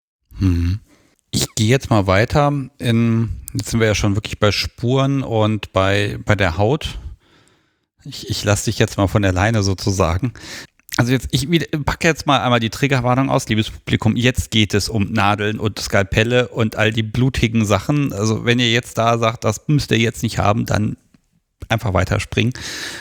Speaker 1: Ich gehe jetzt mal weiter. Jetzt sind wir ja schon wirklich bei Spuren und bei der Haut. Ich lasse dich jetzt mal von der Leine sozusagen. Also ich packe jetzt mal einmal die Triggerwarnung aus, liebes Publikum. Jetzt geht es um Nadeln und Skalpelle und all die blutigen Sachen. Also wenn ihr jetzt da sagt, das müsst ihr jetzt nicht haben, dann einfach weiterspringen.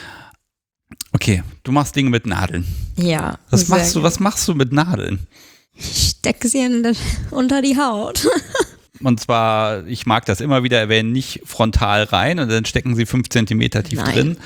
Speaker 1: Okay, du machst Dinge mit Nadeln.
Speaker 2: Ja.
Speaker 1: Was machst du mit Nadeln?
Speaker 2: Ich stecke sie unter die Haut.
Speaker 1: Und zwar, ich mag das immer wieder erwähnen, nicht frontal rein und dann stecken sie 5 Zentimeter tief drin.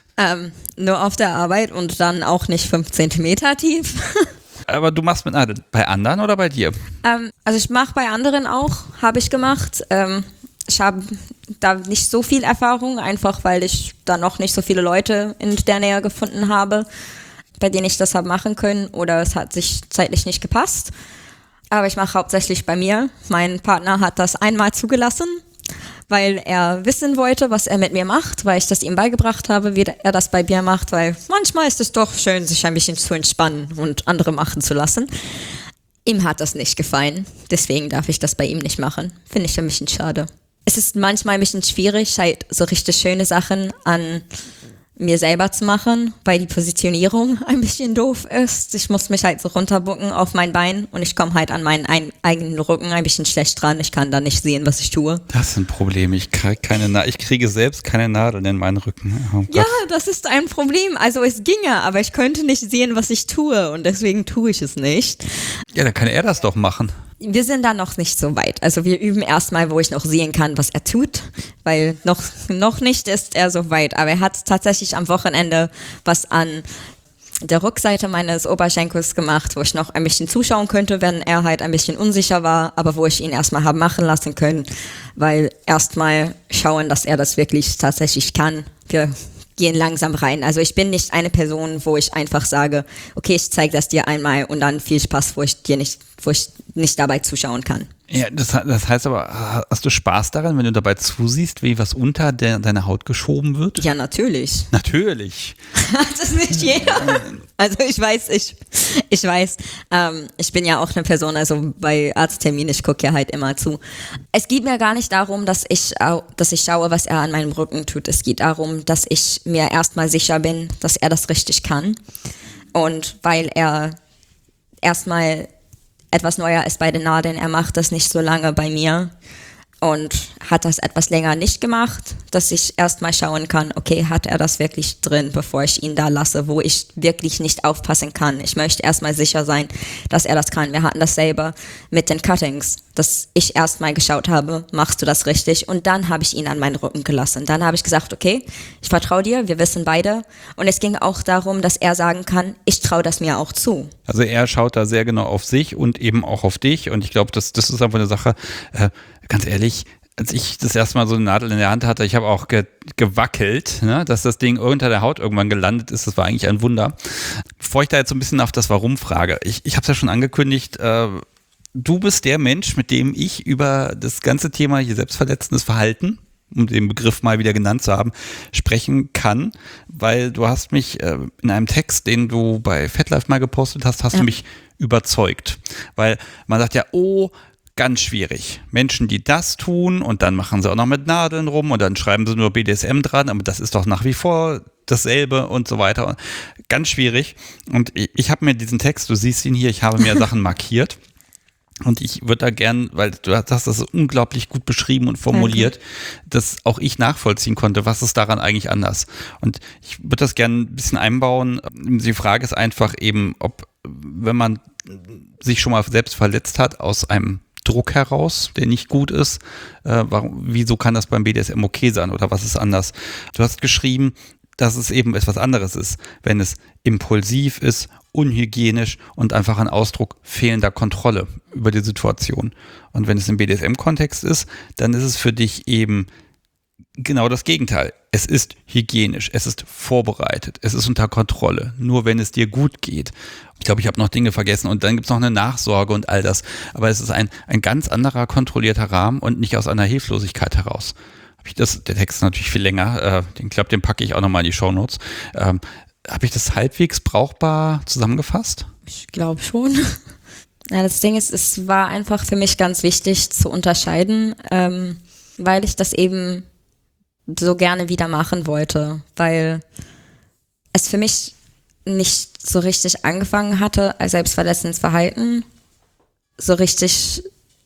Speaker 2: Nur auf der Arbeit und dann auch nicht 5 Zentimeter tief.
Speaker 1: Aber du machst mit Nadeln bei anderen oder bei dir?
Speaker 2: Also ich mache bei anderen auch, habe ich gemacht. Ich habe da nicht so viel Erfahrung, einfach weil ich da noch nicht so viele Leute in der Nähe gefunden habe, bei denen ich das habe machen können oder es hat sich zeitlich nicht gepasst. Aber ich mache hauptsächlich bei mir. Mein Partner hat das einmal zugelassen, weil er wissen wollte, was er mit mir macht, weil ich das ihm beigebracht habe, wie er das bei mir macht, weil manchmal ist es doch schön, sich ein bisschen zu entspannen und andere machen zu lassen. Ihm hat das nicht gefallen, deswegen darf ich das bei ihm nicht machen. Finde ich ein bisschen schade. Es ist manchmal ein bisschen schwierig, halt so richtig schöne Sachen an mir selber zu machen, weil die Positionierung ein bisschen doof ist. Ich muss mich halt so runterbucken auf mein Bein und ich komme halt an meinen eigenen Rücken ein bisschen schlecht dran. Ich kann da nicht sehen, was ich tue.
Speaker 1: Das ist ein Problem. Ich kriege selbst keine Nadeln in meinen Rücken. Oh
Speaker 2: ja, das ist ein Problem. Also es ginge, aber ich könnte nicht sehen, was ich tue und deswegen tue ich es nicht.
Speaker 1: Ja, dann kann er das doch machen.
Speaker 2: Wir sind da noch nicht so weit. Also wir üben erstmal, wo ich noch sehen kann, was er tut, weil noch nicht ist er so weit. Aber er hat tatsächlich am Wochenende was an der Rückseite meines Oberschenkels gemacht, wo ich noch ein bisschen zuschauen könnte, wenn er halt ein bisschen unsicher war, aber wo ich ihn erstmal habe machen lassen können, weil erstmal schauen, dass er das wirklich tatsächlich kann. Wir gehen langsam rein. Also ich bin nicht eine Person, wo ich einfach sage, okay, ich zeige das dir einmal und dann viel Spaß, wo ich nicht dabei zuschauen kann. Ja,
Speaker 1: das heißt aber, hast du Spaß daran, wenn du dabei zusiehst, wie was unter deine Haut geschoben wird?
Speaker 2: Ja, natürlich.
Speaker 1: Natürlich.
Speaker 2: Hat es nicht jeder? Also ich weiß, ich bin ja auch eine Person, also bei Arztterminen, ich gucke ja halt immer zu. Es geht mir gar nicht darum, dass ich schaue, was er an meinem Rücken tut. Es geht darum, dass ich mir erstmal sicher bin, dass er das richtig kann. Und weil er erstmal etwas neuer ist bei den Nadeln, er macht das nicht so lange bei mir, und hat das etwas länger nicht gemacht, dass ich erstmal schauen kann, okay, hat er das wirklich drin, bevor ich ihn da lasse, wo ich wirklich nicht aufpassen kann. Ich möchte erstmal sicher sein, dass er das kann. Wir hatten dasselbe mit den Cuttings, dass ich erstmal geschaut habe, machst du das richtig? Und dann habe ich ihn an meinen Rücken gelassen. Dann habe ich gesagt, okay, ich vertraue dir, wir wissen beide. Und es ging auch darum, dass er sagen kann, ich traue das mir auch zu.
Speaker 1: Also er schaut da sehr genau auf sich und eben auch auf dich. Und ich glaube, das ist einfach eine Sache, ganz ehrlich, als ich das erste Mal so eine Nadel in der Hand hatte, ich habe auch gewackelt, ne, dass das Ding unter der Haut irgendwann gelandet ist. Das war eigentlich ein Wunder. Bevor ich da jetzt so ein bisschen auf das Warum frage, ich habe es ja schon angekündigt, du bist der Mensch, mit dem ich über das ganze Thema hier selbstverletzendes Verhalten, um den Begriff mal wieder genannt zu haben, sprechen kann, weil du hast mich in einem Text, den du bei FetLife mal gepostet hast, du mich überzeugt. Weil man sagt ja, ganz schwierig. Menschen, die das tun und dann machen sie auch noch mit Nadeln rum und dann schreiben sie nur BDSM dran, aber das ist doch nach wie vor dasselbe und so weiter. Ganz schwierig. Und ich habe mir diesen Text, du siehst ihn hier, ich habe mir Sachen markiert. Und ich würde da gern, weil du hast das unglaublich gut beschrieben und formuliert, dass auch ich nachvollziehen konnte, was ist daran eigentlich anders. Und ich würde das gern ein bisschen einbauen. Die Frage ist einfach eben, ob, wenn man sich schon mal selbst verletzt hat aus einem Druck heraus, der nicht gut ist, wieso kann das beim BDSM okay sein oder was ist anders? Du hast geschrieben, dass es eben etwas anderes ist, wenn es impulsiv ist, unhygienisch und einfach ein Ausdruck fehlender Kontrolle über die Situation. Und wenn es im BDSM-Kontext ist, dann ist es für dich eben genau das Gegenteil. Es ist hygienisch, es ist vorbereitet, es ist unter Kontrolle, nur wenn es dir gut geht. Ich glaube, ich habe noch Dinge vergessen und dann gibt es noch eine Nachsorge und all das. Aber es ist ein ganz anderer kontrollierter Rahmen und nicht aus einer Hilflosigkeit heraus. Der Text ist natürlich viel länger, den packe ich auch nochmal in die Shownotes. Habe ich das halbwegs brauchbar zusammengefasst?
Speaker 2: Ich glaube schon. Ja, das Ding ist, es war einfach für mich ganz wichtig zu unterscheiden, weil ich das eben so gerne wieder machen wollte, weil es für mich nicht so richtig angefangen hatte als selbstverletzendes Verhalten, so richtig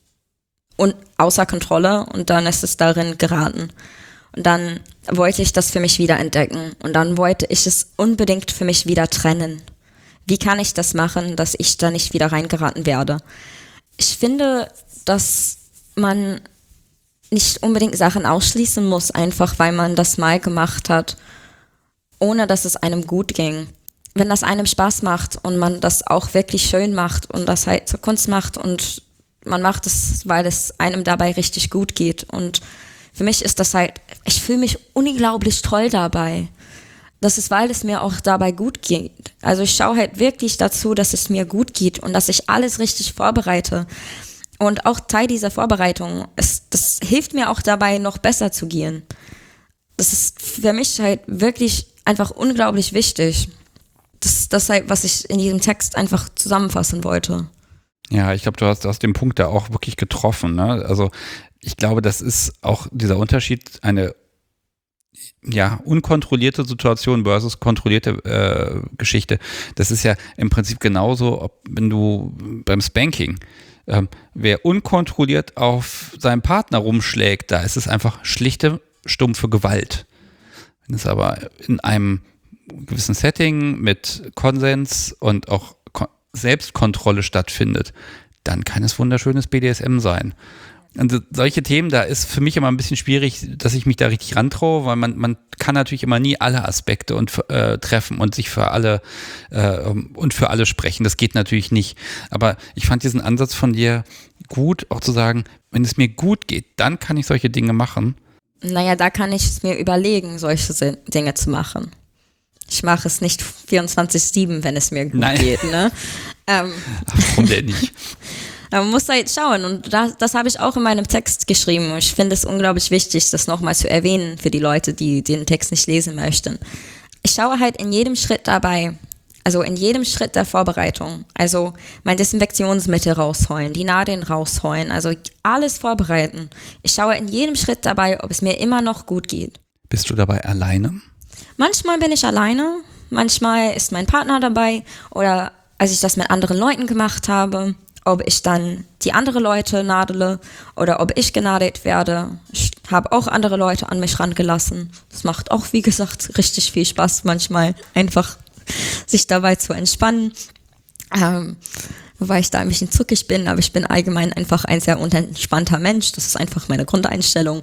Speaker 2: und außer Kontrolle und dann ist es darin geraten. Und dann wollte ich das für mich wieder entdecken und dann wollte ich es unbedingt für mich wieder trennen. Wie kann ich das machen, dass ich da nicht wieder reingeraten werde? Ich finde, dass man nicht unbedingt Sachen ausschließen muss, einfach weil man das mal gemacht hat, ohne dass es einem gut ging. Wenn das einem Spaß macht und man das auch wirklich schön macht und das halt zur Kunst macht und man macht es, weil es einem dabei richtig gut geht. Und für mich ist das halt, ich fühle mich unglaublich toll dabei. Das ist, weil es mir auch dabei gut geht. Also ich schaue halt wirklich dazu, dass es mir gut geht und dass ich alles richtig vorbereite. Und auch Teil dieser Vorbereitung, das hilft mir auch dabei, noch besser zu gehen. Das ist für mich halt wirklich einfach unglaublich wichtig. Das ist das halt, was ich in diesem Text einfach zusammenfassen wollte.
Speaker 1: Ja, ich glaube, du hast den Punkt da auch wirklich getroffen, ne? Also ich glaube, das ist auch dieser Unterschied, eine unkontrollierte Situation versus kontrollierte Geschichte. Das ist ja im Prinzip genauso, wenn du beim Spanking, wer unkontrolliert auf seinen Partner rumschlägt, da ist es einfach schlichte, stumpfe Gewalt. Wenn es aber in einem gewissen Setting mit Konsens und auch Selbstkontrolle stattfindet, dann kann es wunderschönes BDSM sein. Und solche Themen, da ist für mich immer ein bisschen schwierig, dass ich mich da richtig rantraue, weil man kann natürlich immer nie alle Aspekte treffen und sich für alle sprechen. Das geht natürlich nicht. Aber ich fand diesen Ansatz von dir gut, auch zu sagen, wenn es mir gut geht, dann kann ich solche Dinge machen.
Speaker 2: Naja, da kann ich es mir überlegen, solche Dinge zu machen. Ich mache es nicht 24/7, wenn es mir gut geht. Ne?
Speaker 1: Warum denn nicht?
Speaker 2: Man muss halt schauen und das habe ich auch in meinem Text geschrieben. Ich finde es unglaublich wichtig, das nochmal zu erwähnen für die Leute, die den Text nicht lesen möchten. Ich schaue halt in jedem Schritt dabei, also in jedem Schritt der Vorbereitung, also mein Desinfektionsmittel rausholen, die Nadeln rausholen, also alles vorbereiten. Ich schaue in jedem Schritt dabei, ob es mir immer noch gut geht.
Speaker 1: Bist du dabei alleine?
Speaker 2: Manchmal bin ich alleine, manchmal ist mein Partner dabei oder als ich das mit anderen Leuten gemacht habe. ob ich dann die andere Leute nadele oder ob ich genadelt werde. Ich habe auch andere Leute an mich rangelassen. Das macht auch, wie gesagt, richtig viel Spaß manchmal, einfach sich dabei zu entspannen. Wobei ich da ein bisschen zuckig bin, aber ich bin allgemein einfach ein sehr unentspannter Mensch. Das ist einfach meine Grundeinstellung.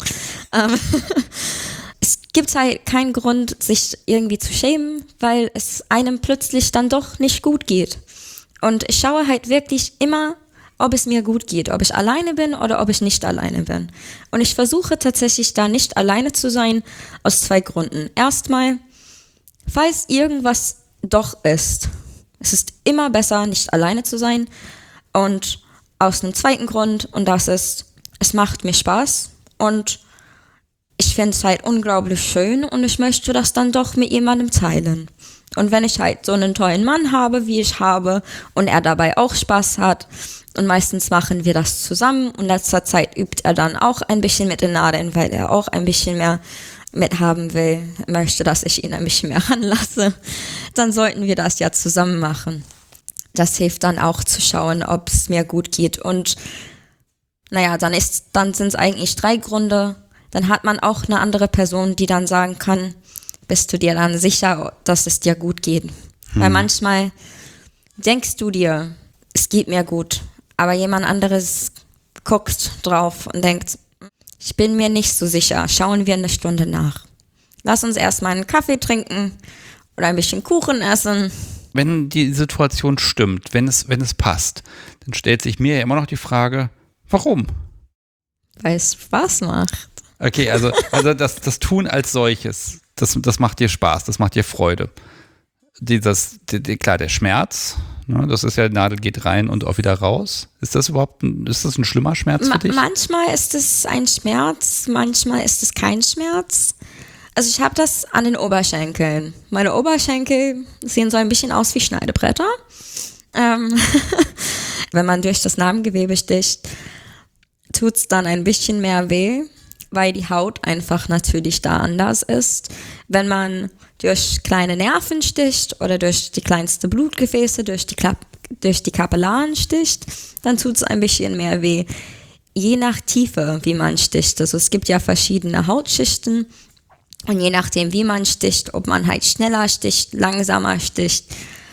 Speaker 2: Es gibt halt keinen Grund, sich irgendwie zu schämen, weil es einem plötzlich dann doch nicht gut geht. Und ich schaue halt wirklich immer, ob es mir gut geht, ob ich alleine bin oder ob ich nicht alleine bin. Und ich versuche tatsächlich da nicht alleine zu sein, aus 2 Gründen. Erstmal, falls irgendwas doch ist, es ist immer besser, nicht alleine zu sein. Und aus einem zweiten Grund, und das ist, es macht mir Spaß und ich finde es halt unglaublich schön und ich möchte das dann doch mit jemandem teilen. Und wenn ich halt so einen tollen Mann habe, wie ich habe, und er dabei auch Spaß hat, und meistens machen wir das zusammen, und in letzter Zeit übt er dann auch ein bisschen mit den Nadeln, weil er auch ein bisschen mehr mithaben will, möchte, dass ich ihn ein bisschen mehr ranlasse, dann sollten wir das ja zusammen machen. Das hilft dann auch zu schauen, ob es mir gut geht. Und naja, dann sind es eigentlich 3 Gründe. Dann hat man auch eine andere Person, die dann sagen kann, bist du dir dann sicher, dass es dir gut geht? Weil manchmal denkst du dir, es geht mir gut, aber jemand anderes guckt drauf und denkt, ich bin mir nicht so sicher, schauen wir eine Stunde nach. Lass uns erstmal einen Kaffee trinken oder ein bisschen Kuchen essen.
Speaker 1: Wenn die Situation stimmt, wenn es passt, dann stellt sich mir ja immer noch die Frage, warum?
Speaker 2: Weil es Spaß macht.
Speaker 1: Okay, also das Tun als solches, das macht dir Spaß, das macht dir Freude. Klar, der Schmerz, ne, das ist ja, Nadel geht rein und auch wieder raus. Ist das ein schlimmer Schmerz für dich?
Speaker 2: Manchmal ist es ein Schmerz, manchmal ist es kein Schmerz. Also ich habe das an den Oberschenkeln. Meine Oberschenkel sehen so ein bisschen aus wie Schneidebretter. Wenn man durch das Narbengewebe sticht, tut es dann ein bisschen mehr weh, weil die Haut einfach natürlich da anders ist. Wenn man durch kleine Nerven sticht oder durch die kleinsten Blutgefäße, durch die Kapillaren sticht, dann tut es ein bisschen mehr weh. Je nach Tiefe, wie man sticht. Also es gibt ja verschiedene Hautschichten und je nachdem, wie man sticht, ob man halt schneller sticht, langsamer sticht,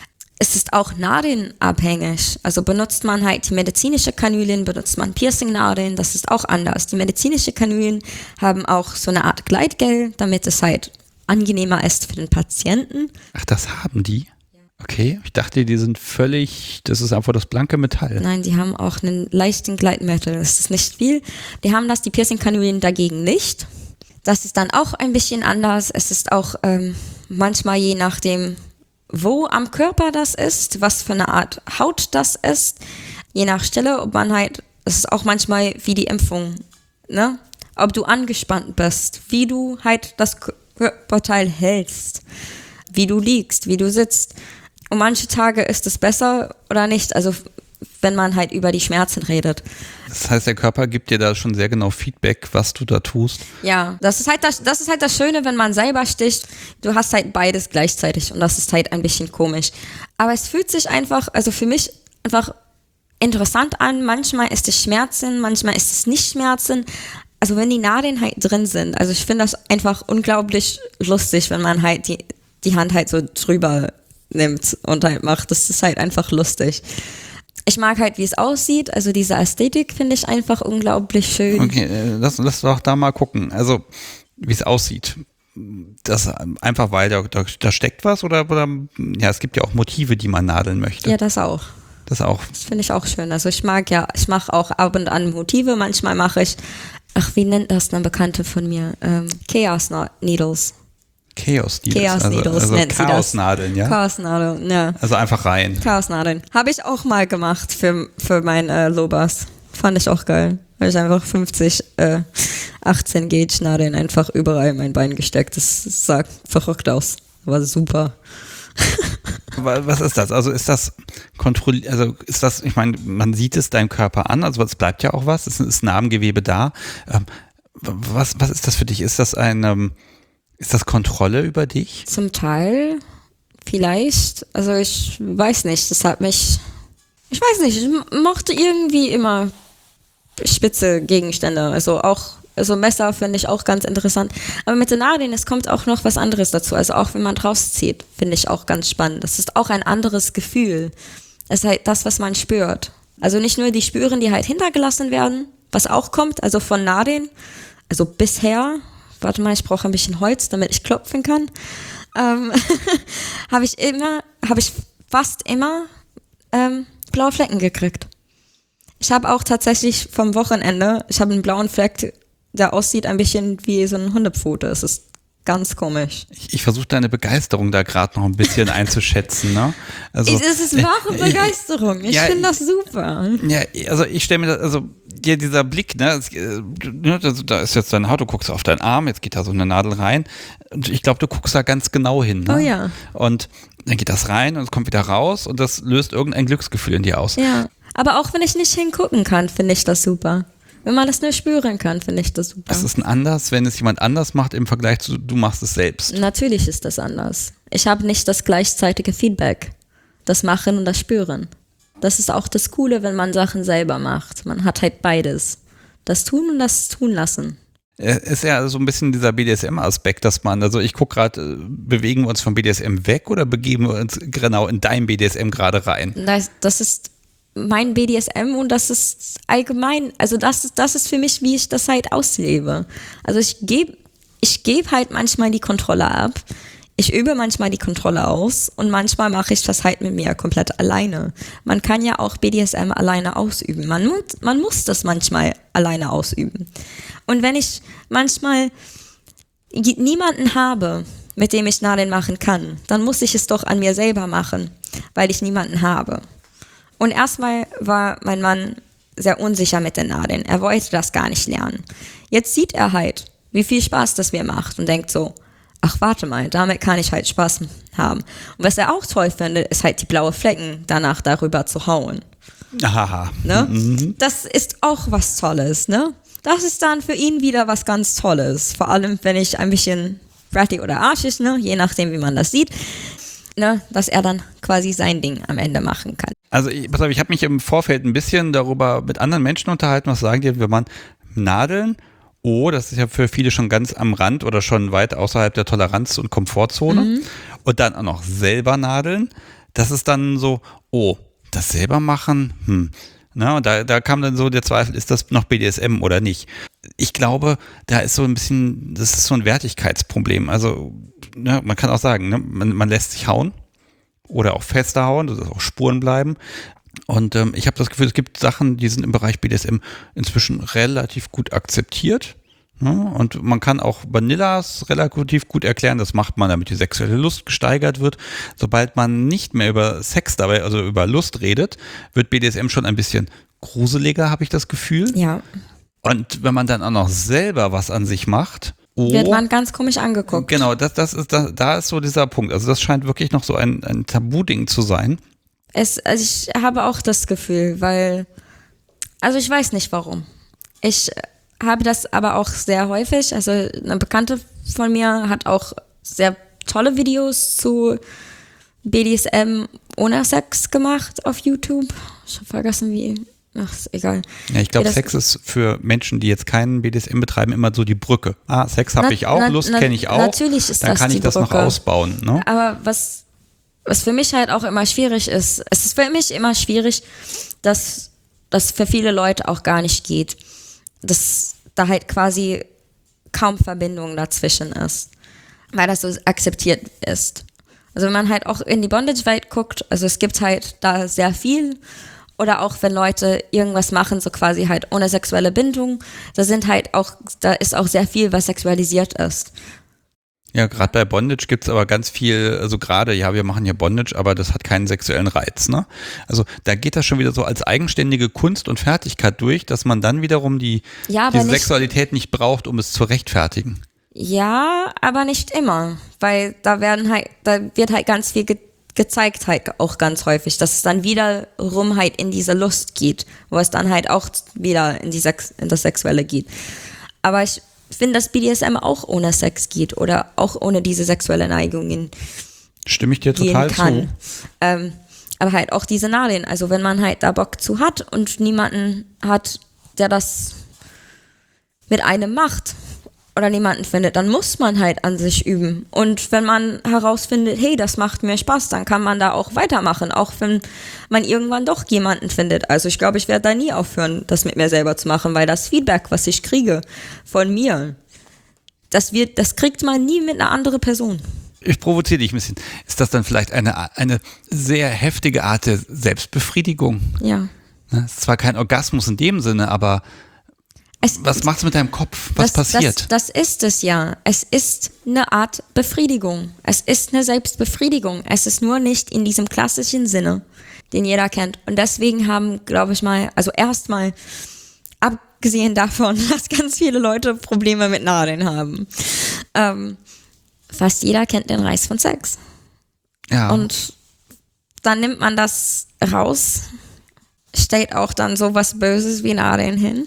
Speaker 2: es ist auch nadelnabhängig. Also benutzt man halt die medizinische Kanülen, benutzt man Piercing-Nadeln, das ist auch anders. Die medizinische Kanülen haben auch so eine Art Gleitgel, damit es halt angenehmer ist für den Patienten.
Speaker 1: Ach, das haben die? Okay, ich dachte, die sind das ist einfach das blanke Metall.
Speaker 2: Nein, die haben auch einen leichten Gleitmittel, das ist nicht viel. Die haben die Piercing-Kanülen dagegen nicht. Das ist dann auch ein bisschen anders. Es ist auch manchmal je nachdem, wo am Körper das ist, was für eine Art Haut das ist, je nach Stelle, ob man halt, es ist auch manchmal wie die Impfung, ne? Ob du angespannt bist, wie du halt das Körperteil hältst, wie du liegst, wie du sitzt. Und manche Tage ist es besser oder nicht, also wenn man halt über die Schmerzen redet.
Speaker 1: Das heißt, der Körper gibt dir da schon sehr genau Feedback, was du da tust.
Speaker 2: Ja, das ist halt das Schöne, wenn man selber sticht. Du hast halt beides gleichzeitig und das ist halt ein bisschen komisch. Aber es fühlt sich einfach, also für mich einfach interessant an. Manchmal ist es Schmerzen, manchmal ist es nicht Schmerzen. Also wenn die Nadeln halt drin sind. Also ich finde das einfach unglaublich lustig, wenn man halt die Hand halt so drüber nimmt und halt macht. Das ist halt einfach lustig. Ich mag halt, wie es aussieht. Also diese Ästhetik finde ich einfach unglaublich schön.
Speaker 1: Okay, lass doch da mal gucken. Also, wie es aussieht. Das einfach, weil da steckt was oder ja, es gibt ja auch Motive, die man nadeln möchte.
Speaker 2: Ja, das auch.
Speaker 1: Das auch.
Speaker 2: Das finde ich auch schön. Also ich mache auch ab und an Motive. Manchmal mache ich, wie nennt das eine Bekannte von mir? Chaos Needles.
Speaker 1: Chaos Needles
Speaker 2: also nennt
Speaker 1: Chaosnadeln, ja?
Speaker 2: Chaosnadeln, ja.
Speaker 1: Also einfach rein.
Speaker 2: Chaosnadeln. Habe ich auch mal gemacht für mein Lobas. Fand ich auch geil. Habe ich einfach 50 18 Gauge Nadeln einfach überall in mein Bein gesteckt. Das sah verrückt aus. War super.
Speaker 1: Was ist das? Also ist das ich meine, man sieht es deinem Körper an, also es bleibt ja auch was, es ist Narbengewebe da. Was ist das für dich? Ist das Kontrolle über dich?
Speaker 2: Zum Teil, vielleicht. Also ich weiß nicht, Ich weiß nicht, ich mochte irgendwie immer spitze Gegenstände, also Messer finde ich auch ganz interessant. Aber mit den Nadeln, es kommt auch noch was anderes dazu. Also auch wenn man draus zieht, finde ich auch ganz spannend. Das ist auch ein anderes Gefühl. Es ist halt das, was man spürt. Also nicht nur die Spuren, die halt hintergelassen werden, was auch kommt, also von Nadeln. Also bisher, warte mal, ich brauche ein bisschen Holz, damit ich klopfen kann. Habe ich fast immer blaue Flecken gekriegt. Ich habe auch tatsächlich vom Wochenende, ich habe einen blauen Fleck, der aussieht ein bisschen wie so eine Hundepfote. Es ist ganz komisch.
Speaker 1: Ich versuche deine Begeisterung da gerade noch ein bisschen einzuschätzen. Ne? Also,
Speaker 2: Es ist wahre Begeisterung. Ich finde das super.
Speaker 1: Ja, also ich stelle mir das, also hier dieser Blick, ne, da ist jetzt deine Haut, du guckst auf deinen Arm, jetzt geht da so eine Nadel rein und ich glaube, du guckst da ganz genau hin. Ne?
Speaker 2: Oh ja.
Speaker 1: Und dann geht das rein und es kommt wieder raus und das löst irgendein Glücksgefühl in dir aus.
Speaker 2: Ja, aber auch wenn ich nicht hingucken kann, finde ich das super. Wenn man das nur spüren kann, finde ich das super.
Speaker 1: Es ist ein anders, wenn es jemand anders macht im Vergleich zu, du machst es selbst.
Speaker 2: Natürlich ist das anders. Ich habe nicht das gleichzeitige Feedback. Das Machen und das Spüren. Das ist auch das Coole, wenn man Sachen selber macht. Man hat halt beides. Das Tun und das Tun lassen.
Speaker 1: Ist ja so ein bisschen dieser BDSM-Aspekt, dass man, also ich gucke gerade, bewegen wir uns vom BDSM weg oder begeben wir uns genau in dein BDSM gerade rein?
Speaker 2: Das ist mein BDSM und das ist allgemein, also das ist für mich, wie ich das halt auslebe. Also ich gebe halt manchmal die Kontrolle ab, ich übe manchmal die Kontrolle aus und manchmal mache ich das halt mit mir komplett alleine. Man kann ja auch BDSM alleine ausüben. Man muss das manchmal alleine ausüben. Und wenn ich manchmal niemanden habe, mit dem ich Nadeln machen kann, dann muss ich es doch an mir selber machen, weil ich niemanden habe. Und erstmal war mein Mann sehr unsicher mit den Nadeln. Er wollte das gar nicht lernen. Jetzt sieht er halt, wie viel Spaß das mir macht und denkt so, ach warte mal, damit kann ich halt Spaß haben. Und was er auch toll findet, ist halt die blaue Flecken danach darüber zu hauen.
Speaker 1: Aha.
Speaker 2: Ne?
Speaker 1: Mhm.
Speaker 2: Das ist auch was Tolles, ne? Das ist dann für ihn wieder was ganz Tolles. Vor allem, wenn ich ein bisschen bratty oder arschig, ne? Je nachdem, wie man das sieht. Ne, dass er dann quasi sein Ding am Ende machen kann.
Speaker 1: Also ich habe mich im Vorfeld ein bisschen darüber mit anderen Menschen unterhalten, was sagen die, wenn man Nadeln, das ist ja für viele schon ganz am Rand oder schon weit außerhalb der Toleranz- und Komfortzone und dann auch noch selber nadeln, das ist dann so, das selber machen, Na, und da kam dann so der Zweifel, ist das noch BDSM oder nicht? Ich glaube, da ist so ein bisschen, das ist so ein Wertigkeitsproblem. Also, ne, man kann auch sagen, ne, man lässt sich hauen oder auch fester hauen, dass auch Spuren bleiben. Und ich habe das Gefühl, es gibt Sachen, die sind im Bereich BDSM inzwischen relativ gut akzeptiert. Ne? Und man kann auch Vanillas relativ gut erklären, das macht man, damit die sexuelle Lust gesteigert wird. Sobald man nicht mehr über Sex dabei, also über Lust redet, wird BDSM schon ein bisschen gruseliger, habe ich das Gefühl.
Speaker 2: Ja.
Speaker 1: Und wenn man dann auch noch selber was an sich macht,
Speaker 2: wird man ganz komisch angeguckt.
Speaker 1: Genau, da ist so dieser Punkt. Also das scheint wirklich noch so ein Tabuding zu sein.
Speaker 2: Also ich habe auch das Gefühl, also ich weiß nicht warum. Ich habe das aber auch sehr häufig, also eine Bekannte von mir hat auch sehr tolle Videos zu BDSM ohne Sex gemacht auf YouTube. Ich habe vergessen wie, ist egal.
Speaker 1: Ja, ich glaube, Sex ist für Menschen, die jetzt keinen BDSM betreiben, immer so die Brücke. Sex habe ich auch, Lust kenne ich auch.
Speaker 2: Natürlich ist
Speaker 1: dann
Speaker 2: das
Speaker 1: kann ich
Speaker 2: die
Speaker 1: das
Speaker 2: Brücke.
Speaker 1: noch ausbauen. Ne?
Speaker 2: Aber was für mich halt auch immer schwierig ist, es ist für mich immer schwierig, dass das für viele Leute auch gar nicht geht. Dass da halt quasi kaum Verbindung dazwischen ist, weil das so akzeptiert ist. Also wenn man halt auch in die Bondage-Welt guckt, also es gibt halt da sehr viel, oder auch wenn Leute irgendwas machen, so quasi halt ohne sexuelle Bindung, da ist auch sehr viel, was sexualisiert ist.
Speaker 1: Ja, gerade bei Bondage gibt es aber ganz viel, also gerade, ja, wir machen hier Bondage, aber das hat keinen sexuellen Reiz, ne? Also da geht das schon wieder so als eigenständige Kunst und Fertigkeit durch, dass man dann wiederum diese Sexualität nicht braucht, um es zu rechtfertigen.
Speaker 2: Ja, aber nicht immer, weil da wird halt ganz viel gezeigt halt auch ganz häufig, dass es dann wiederum halt in diese Lust geht, wo es dann halt auch wieder in das Sexuelle geht. Aber ich finde, dass BDSM auch ohne Sex geht oder auch ohne diese sexuelle Neigungen
Speaker 1: Stimme ich dir total
Speaker 2: kann.
Speaker 1: zu.
Speaker 2: Aber halt auch diese Nadeln. Also wenn man halt da Bock zu hat und niemanden hat, der das mit einem macht oder niemanden findet, dann muss man halt an sich üben. Und wenn man herausfindet, hey, das macht mir Spaß, dann kann man da auch weitermachen, auch wenn man irgendwann doch jemanden findet. Also ich glaube, ich werde da nie aufhören, das mit mir selber zu machen, weil das Feedback, was ich kriege von mir, das kriegt man nie mit einer anderen Person.
Speaker 1: Ich provoziere dich ein bisschen. Ist das dann vielleicht eine sehr heftige Art der Selbstbefriedigung?
Speaker 2: Ja.
Speaker 1: Es ist zwar kein Orgasmus in dem Sinne, aber was macht es mit deinem Kopf? Was passiert?
Speaker 2: Das ist es ja. Es ist eine Art Befriedigung. Es ist eine Selbstbefriedigung. Es ist nur nicht in diesem klassischen Sinne, den jeder kennt. Und deswegen haben, glaube ich mal, also erstmal, abgesehen davon, dass ganz viele Leute Probleme mit Nadeln haben, fast jeder kennt den Reiz von Sex.
Speaker 1: Ja.
Speaker 2: Und dann nimmt man das raus, stellt auch dann sowas Böses wie Nadeln hin.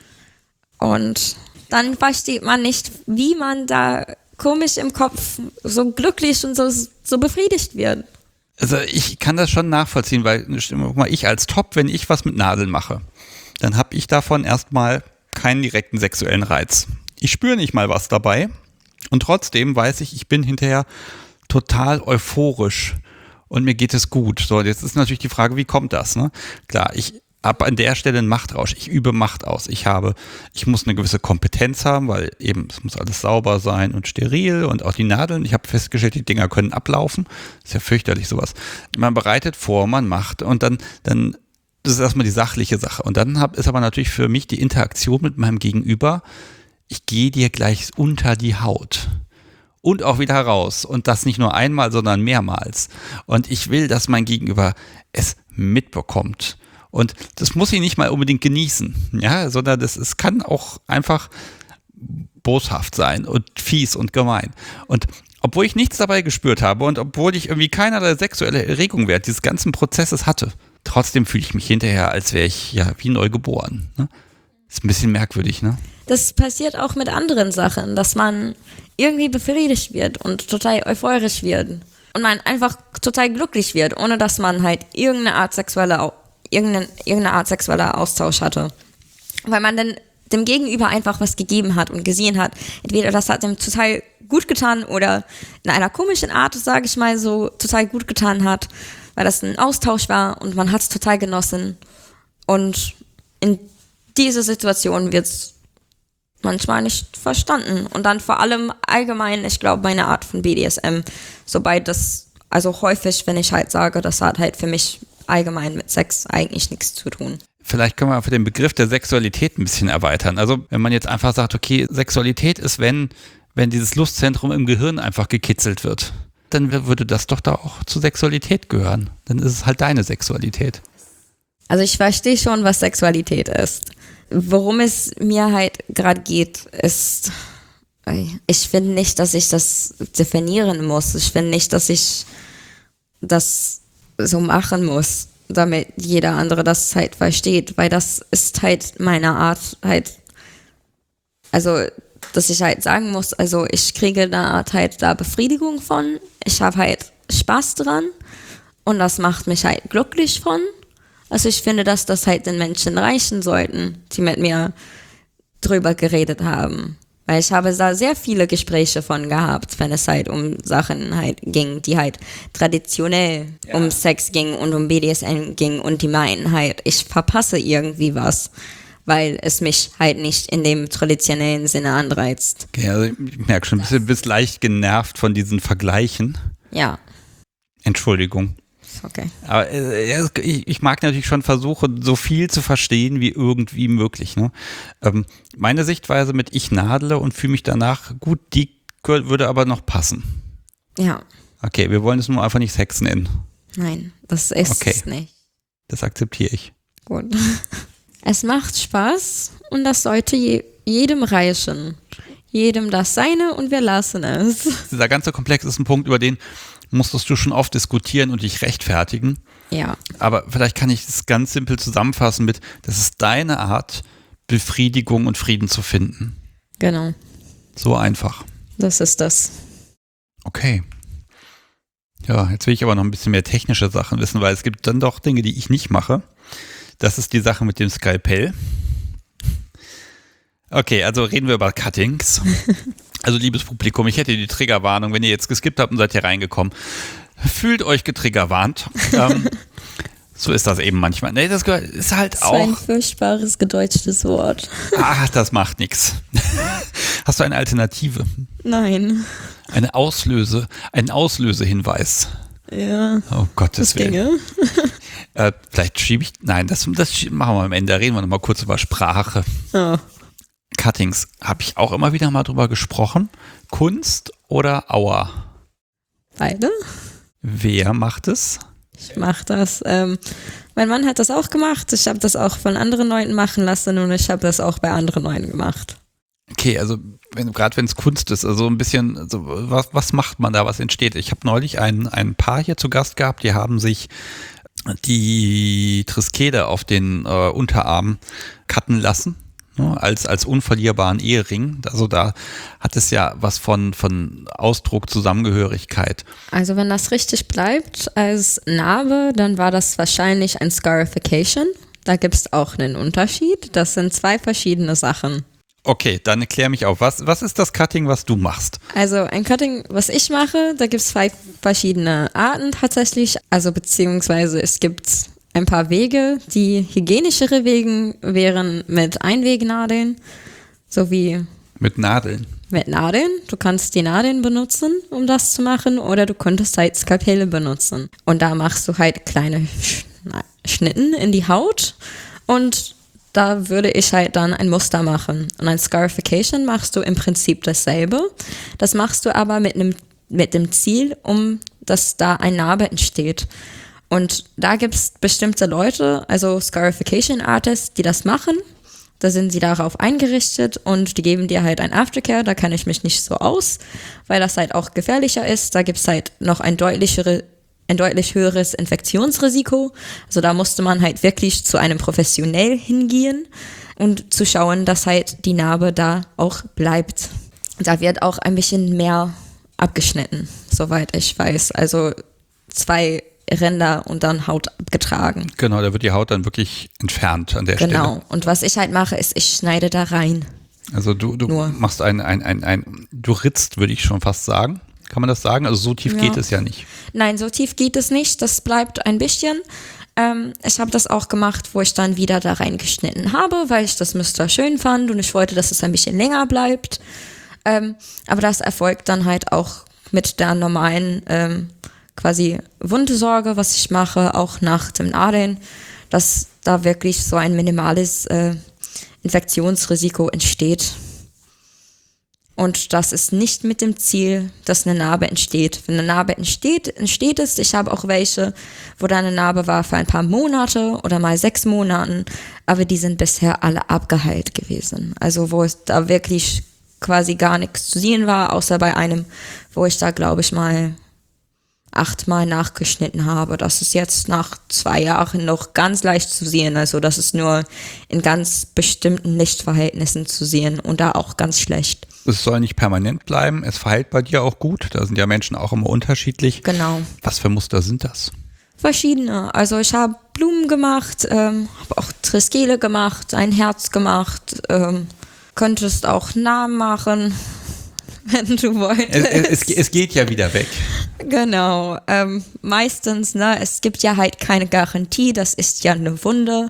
Speaker 2: Und dann versteht man nicht, wie man da komisch im Kopf so glücklich und so befriedigt wird.
Speaker 1: Also ich kann das schon nachvollziehen, weil guck mal, ich als Top, wenn ich was mit Nadeln mache, dann habe ich davon erstmal keinen direkten sexuellen Reiz. Ich spüre nicht mal was dabei und trotzdem weiß ich bin hinterher total euphorisch und mir geht es gut. So, jetzt ist natürlich die Frage, wie kommt das? Ne? Klar, ich habe an der Stelle einen Machtrausch. Ich übe Macht aus. Ich muss eine gewisse Kompetenz haben, weil eben es muss alles sauber sein und steril und auch die Nadeln. Ich habe festgestellt, die Dinger können ablaufen. Ist ja fürchterlich sowas. Man bereitet vor, man macht und dann das ist erstmal die sachliche Sache. Und dann ist aber natürlich für mich die Interaktion mit meinem Gegenüber, ich gehe dir gleich unter die Haut. Und auch wieder raus. Und das nicht nur einmal, sondern mehrmals. Und ich will, dass mein Gegenüber es mitbekommt. Und das muss ich nicht mal unbedingt genießen, ja, sondern es kann auch einfach boshaft sein und fies und gemein. Und obwohl ich nichts dabei gespürt habe und obwohl ich irgendwie keinerlei sexuelle Erregung während dieses ganzen Prozesses hatte, trotzdem fühle ich mich hinterher, als wäre ich ja wie neu geboren. Ne? Ist ein bisschen merkwürdig, ne?
Speaker 2: Das passiert auch mit anderen Sachen, dass man irgendwie befriedigt wird und total euphorisch wird. Und man einfach total glücklich wird, ohne dass man halt irgendeine Art sexueller Austausch hatte. Weil man dann dem Gegenüber einfach was gegeben hat und gesehen hat. Entweder das hat ihm total gut getan oder in einer komischen Art, sage ich mal, so total gut getan hat, weil das ein Austausch war und man hat es total genossen. Und in dieser Situation wird es manchmal nicht verstanden. Und dann vor allem allgemein, ich glaube, meine Art von BDSM, sobald das, also häufig, wenn ich halt sage, das hat halt für mich allgemein mit Sex eigentlich nichts zu tun.
Speaker 1: Vielleicht können wir für den Begriff der Sexualität ein bisschen erweitern. Also wenn man jetzt einfach sagt, okay, Sexualität ist, wenn dieses Lustzentrum im Gehirn einfach gekitzelt wird, dann würde das doch da auch zur Sexualität gehören. Dann ist es halt deine Sexualität.
Speaker 2: Also ich verstehe schon, was Sexualität ist. Worum es mir halt gerade geht, ist, ich finde nicht, dass ich das definieren muss. Ich finde nicht, dass ich das so machen muss, damit jeder andere das halt versteht, weil das ist halt meine Art halt, also, dass ich halt sagen muss, also ich kriege eine Art halt da Befriedigung von, ich habe halt Spaß dran und das macht mich halt glücklich von. Also ich finde, dass das halt den Menschen reichen sollten, die mit mir drüber geredet haben. Weil ich habe da sehr viele Gespräche von gehabt, wenn es halt um Sachen halt ging, die halt traditionell um Sex ging und um BDSM ging und die meinen halt, ich verpasse irgendwie was, weil es mich halt nicht in dem traditionellen Sinne anreizt.
Speaker 1: Okay, also ich merke schon, du bist leicht genervt von diesen Vergleichen.
Speaker 2: Ja.
Speaker 1: Entschuldigung.
Speaker 2: Okay.
Speaker 1: Aber ich mag natürlich schon versuchen, so viel zu verstehen wie irgendwie möglich. Ne? Meine Sichtweise mit ich nadle und fühle mich danach gut, die würde aber noch passen.
Speaker 2: Ja.
Speaker 1: Okay, wir wollen es nur einfach nicht Sex nennen.
Speaker 2: Nein, das ist es nicht.
Speaker 1: Das akzeptiere ich.
Speaker 2: Gut. Es macht Spaß und das sollte jedem reichen. Jedem das Seine und wir lassen es.
Speaker 1: Dieser ganze Komplex ist ein Punkt, über den musstest du schon oft diskutieren und dich rechtfertigen.
Speaker 2: Ja.
Speaker 1: Aber vielleicht kann ich das ganz simpel zusammenfassen mit, das ist deine Art, Befriedigung und Frieden zu finden.
Speaker 2: Genau.
Speaker 1: So einfach.
Speaker 2: Das ist das.
Speaker 1: Okay. Ja, jetzt will ich aber noch ein bisschen mehr technische Sachen wissen, weil es gibt dann doch Dinge, die ich nicht mache. Das ist die Sache mit dem Skalpell. Okay, also reden wir über Cuttings. Also liebes Publikum, ich hätte die Triggerwarnung, wenn ihr jetzt geskippt habt und seid hier reingekommen. Fühlt euch getriggerwarnt. So ist das eben manchmal. Nee, das ist halt auch...
Speaker 2: Das ist ein furchtbares gedeutschtes Wort.
Speaker 1: Ach, das macht nichts. Hast du eine Alternative?
Speaker 2: Nein.
Speaker 1: Einen Auslösehinweis.
Speaker 2: Ja.
Speaker 1: Oh Gottes Willen. Vielleicht schiebe ich... Nein, das machen wir am Ende. Da reden wir nochmal kurz über Sprache.
Speaker 2: Oh.
Speaker 1: Cuttings, habe ich auch immer wieder mal drüber gesprochen. Kunst oder Auer?
Speaker 2: Beide.
Speaker 1: Wer macht es?
Speaker 2: Ich mache das. Mein Mann hat das auch gemacht. Ich habe das auch von anderen Leuten machen lassen und ich habe das auch bei anderen Leuten gemacht.
Speaker 1: Okay, also gerade wenn es Kunst ist, also ein bisschen, also was macht man da, was entsteht? Ich habe neulich ein Paar hier zu Gast gehabt, die haben sich die Triskele auf den Unterarm cutten lassen. Als unverlierbaren Ehering. Also da hat es ja was von Ausdruck, Zusammengehörigkeit.
Speaker 2: Also wenn das richtig bleibt als Narbe, dann war das wahrscheinlich ein Scarification. Da gibt es auch einen Unterschied. Das sind 2 verschiedene Sachen.
Speaker 1: Okay, dann erklär mich auf. Was ist das Cutting, was du machst?
Speaker 2: Also ein Cutting, was ich mache, da gibt es 2 verschiedene Arten tatsächlich. Also beziehungsweise es gibt ein paar Wege. Die hygienischere Wege wären mit Einwegnadeln, sowie
Speaker 1: mit Nadeln.
Speaker 2: Mit Nadeln. Du kannst die Nadeln benutzen, um das zu machen, oder du könntest halt Skalpelle benutzen. Und da machst du halt kleine Schnitten in die Haut und da würde ich halt dann ein Muster machen. Und ein Scarification machst du im Prinzip dasselbe. Das machst du aber mit dem Ziel, dass da eine Narbe entsteht. Und da gibt es bestimmte Leute, also Scarification Artists, die das machen. Da sind sie darauf eingerichtet und die geben dir halt ein Aftercare. Da kenne ich mich nicht so aus, weil das halt auch gefährlicher ist. Da gibt es halt noch ein deutlich höheres Infektionsrisiko. Also da musste man halt wirklich zu einem Professionell hingehen und zu schauen, dass halt die Narbe da auch bleibt. Da wird auch ein bisschen mehr abgeschnitten, soweit ich weiß. Also 2 Ränder und dann Haut abgetragen.
Speaker 1: Genau, da wird die Haut dann wirklich entfernt an der Stelle.
Speaker 2: Genau, und was ich halt mache, ist, ich schneide da rein.
Speaker 1: Also du machst du ritzt, würde ich schon fast sagen. Kann man das sagen? Also so tief geht es ja nicht.
Speaker 2: Nein, so tief geht es nicht. Das bleibt ein bisschen. Ich habe das auch gemacht, wo ich dann wieder da reingeschnitten habe, weil ich das Muster schön fand und ich wollte, dass es ein bisschen länger bleibt. Aber das erfolgt dann halt auch mit der normalen quasi Wundsorge, was ich mache, auch nach dem Nadeln, dass da wirklich so ein minimales Infektionsrisiko entsteht. Und das ist nicht mit dem Ziel, dass eine Narbe entsteht. Wenn eine Narbe entsteht es. Ich habe auch welche, wo da eine Narbe war für ein paar Monate oder mal 6 Monaten, aber die sind bisher alle abgeheilt gewesen. Also wo es da wirklich quasi gar nichts zu sehen war, außer bei einem, wo ich da, glaube ich, mal 8-mal nachgeschnitten habe. Das ist jetzt nach 2 Jahren noch ganz leicht zu sehen. Also das ist nur in ganz bestimmten Lichtverhältnissen zu sehen und da auch ganz schlecht.
Speaker 1: Es soll nicht permanent bleiben. Es verheilt bei dir auch gut. Da sind ja Menschen auch immer unterschiedlich.
Speaker 2: Genau.
Speaker 1: Was für Muster sind das?
Speaker 2: Verschiedene. Also ich habe Blumen gemacht, habe auch Triskele gemacht, ein Herz gemacht. Könntest auch Namen machen, wenn du wolltest.
Speaker 1: Es geht ja wieder weg.
Speaker 2: Genau. Meistens, es gibt ja halt keine Garantie, das ist ja eine Wunde.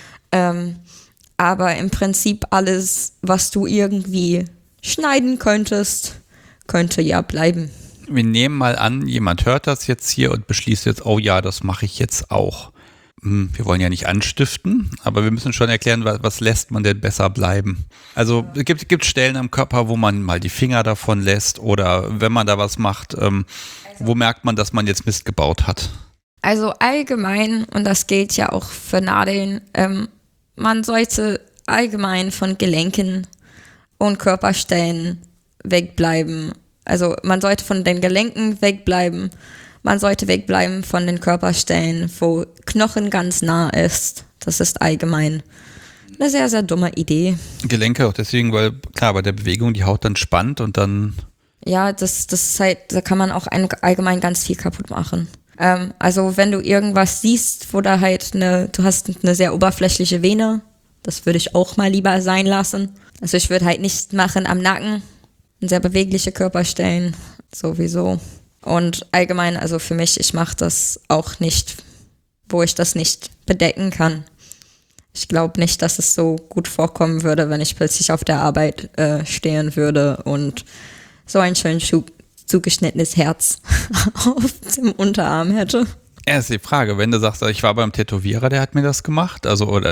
Speaker 2: Aber im Prinzip alles, was du irgendwie schneiden könntest, könnte ja bleiben.
Speaker 1: Wir nehmen mal an, jemand hört das jetzt hier und beschließt jetzt, oh ja, das mache ich jetzt auch. Wir wollen ja nicht anstiften, aber wir müssen schon erklären, was lässt man denn besser bleiben. Also es gibt Stellen am Körper, wo man mal die Finger davon lässt oder wenn man da was macht, wo merkt man, dass man jetzt Mist gebaut hat?
Speaker 2: Also allgemein, und das gilt ja auch für Nadeln, man sollte allgemein von Gelenken und Körperstellen wegbleiben. Also man sollte von den Gelenken wegbleiben. Man sollte wegbleiben von den Körperstellen, wo Knochen ganz nah ist. Das ist allgemein eine sehr, sehr dumme Idee.
Speaker 1: Gelenke auch deswegen, weil klar, bei der Bewegung die Haut dann spannt und dann
Speaker 2: Ja, das ist halt, da kann man auch allgemein ganz viel kaputt machen. Also wenn du irgendwas siehst, wo da halt du hast eine sehr oberflächliche Vene, das würde ich auch mal lieber sein lassen. Also ich würde halt nicht machen am Nacken, sehr bewegliche Körperstellen, sowieso. Und allgemein, also für mich, ich mache das auch nicht, wo ich das nicht bedecken kann. Ich glaube nicht, dass es so gut vorkommen würde, wenn ich plötzlich auf der Arbeit stehen würde und so ein schön zugeschnittenes Herz auf dem Unterarm hätte.
Speaker 1: Ja, ist die Frage, wenn du sagst, ich war beim Tätowierer, der hat mir das gemacht, also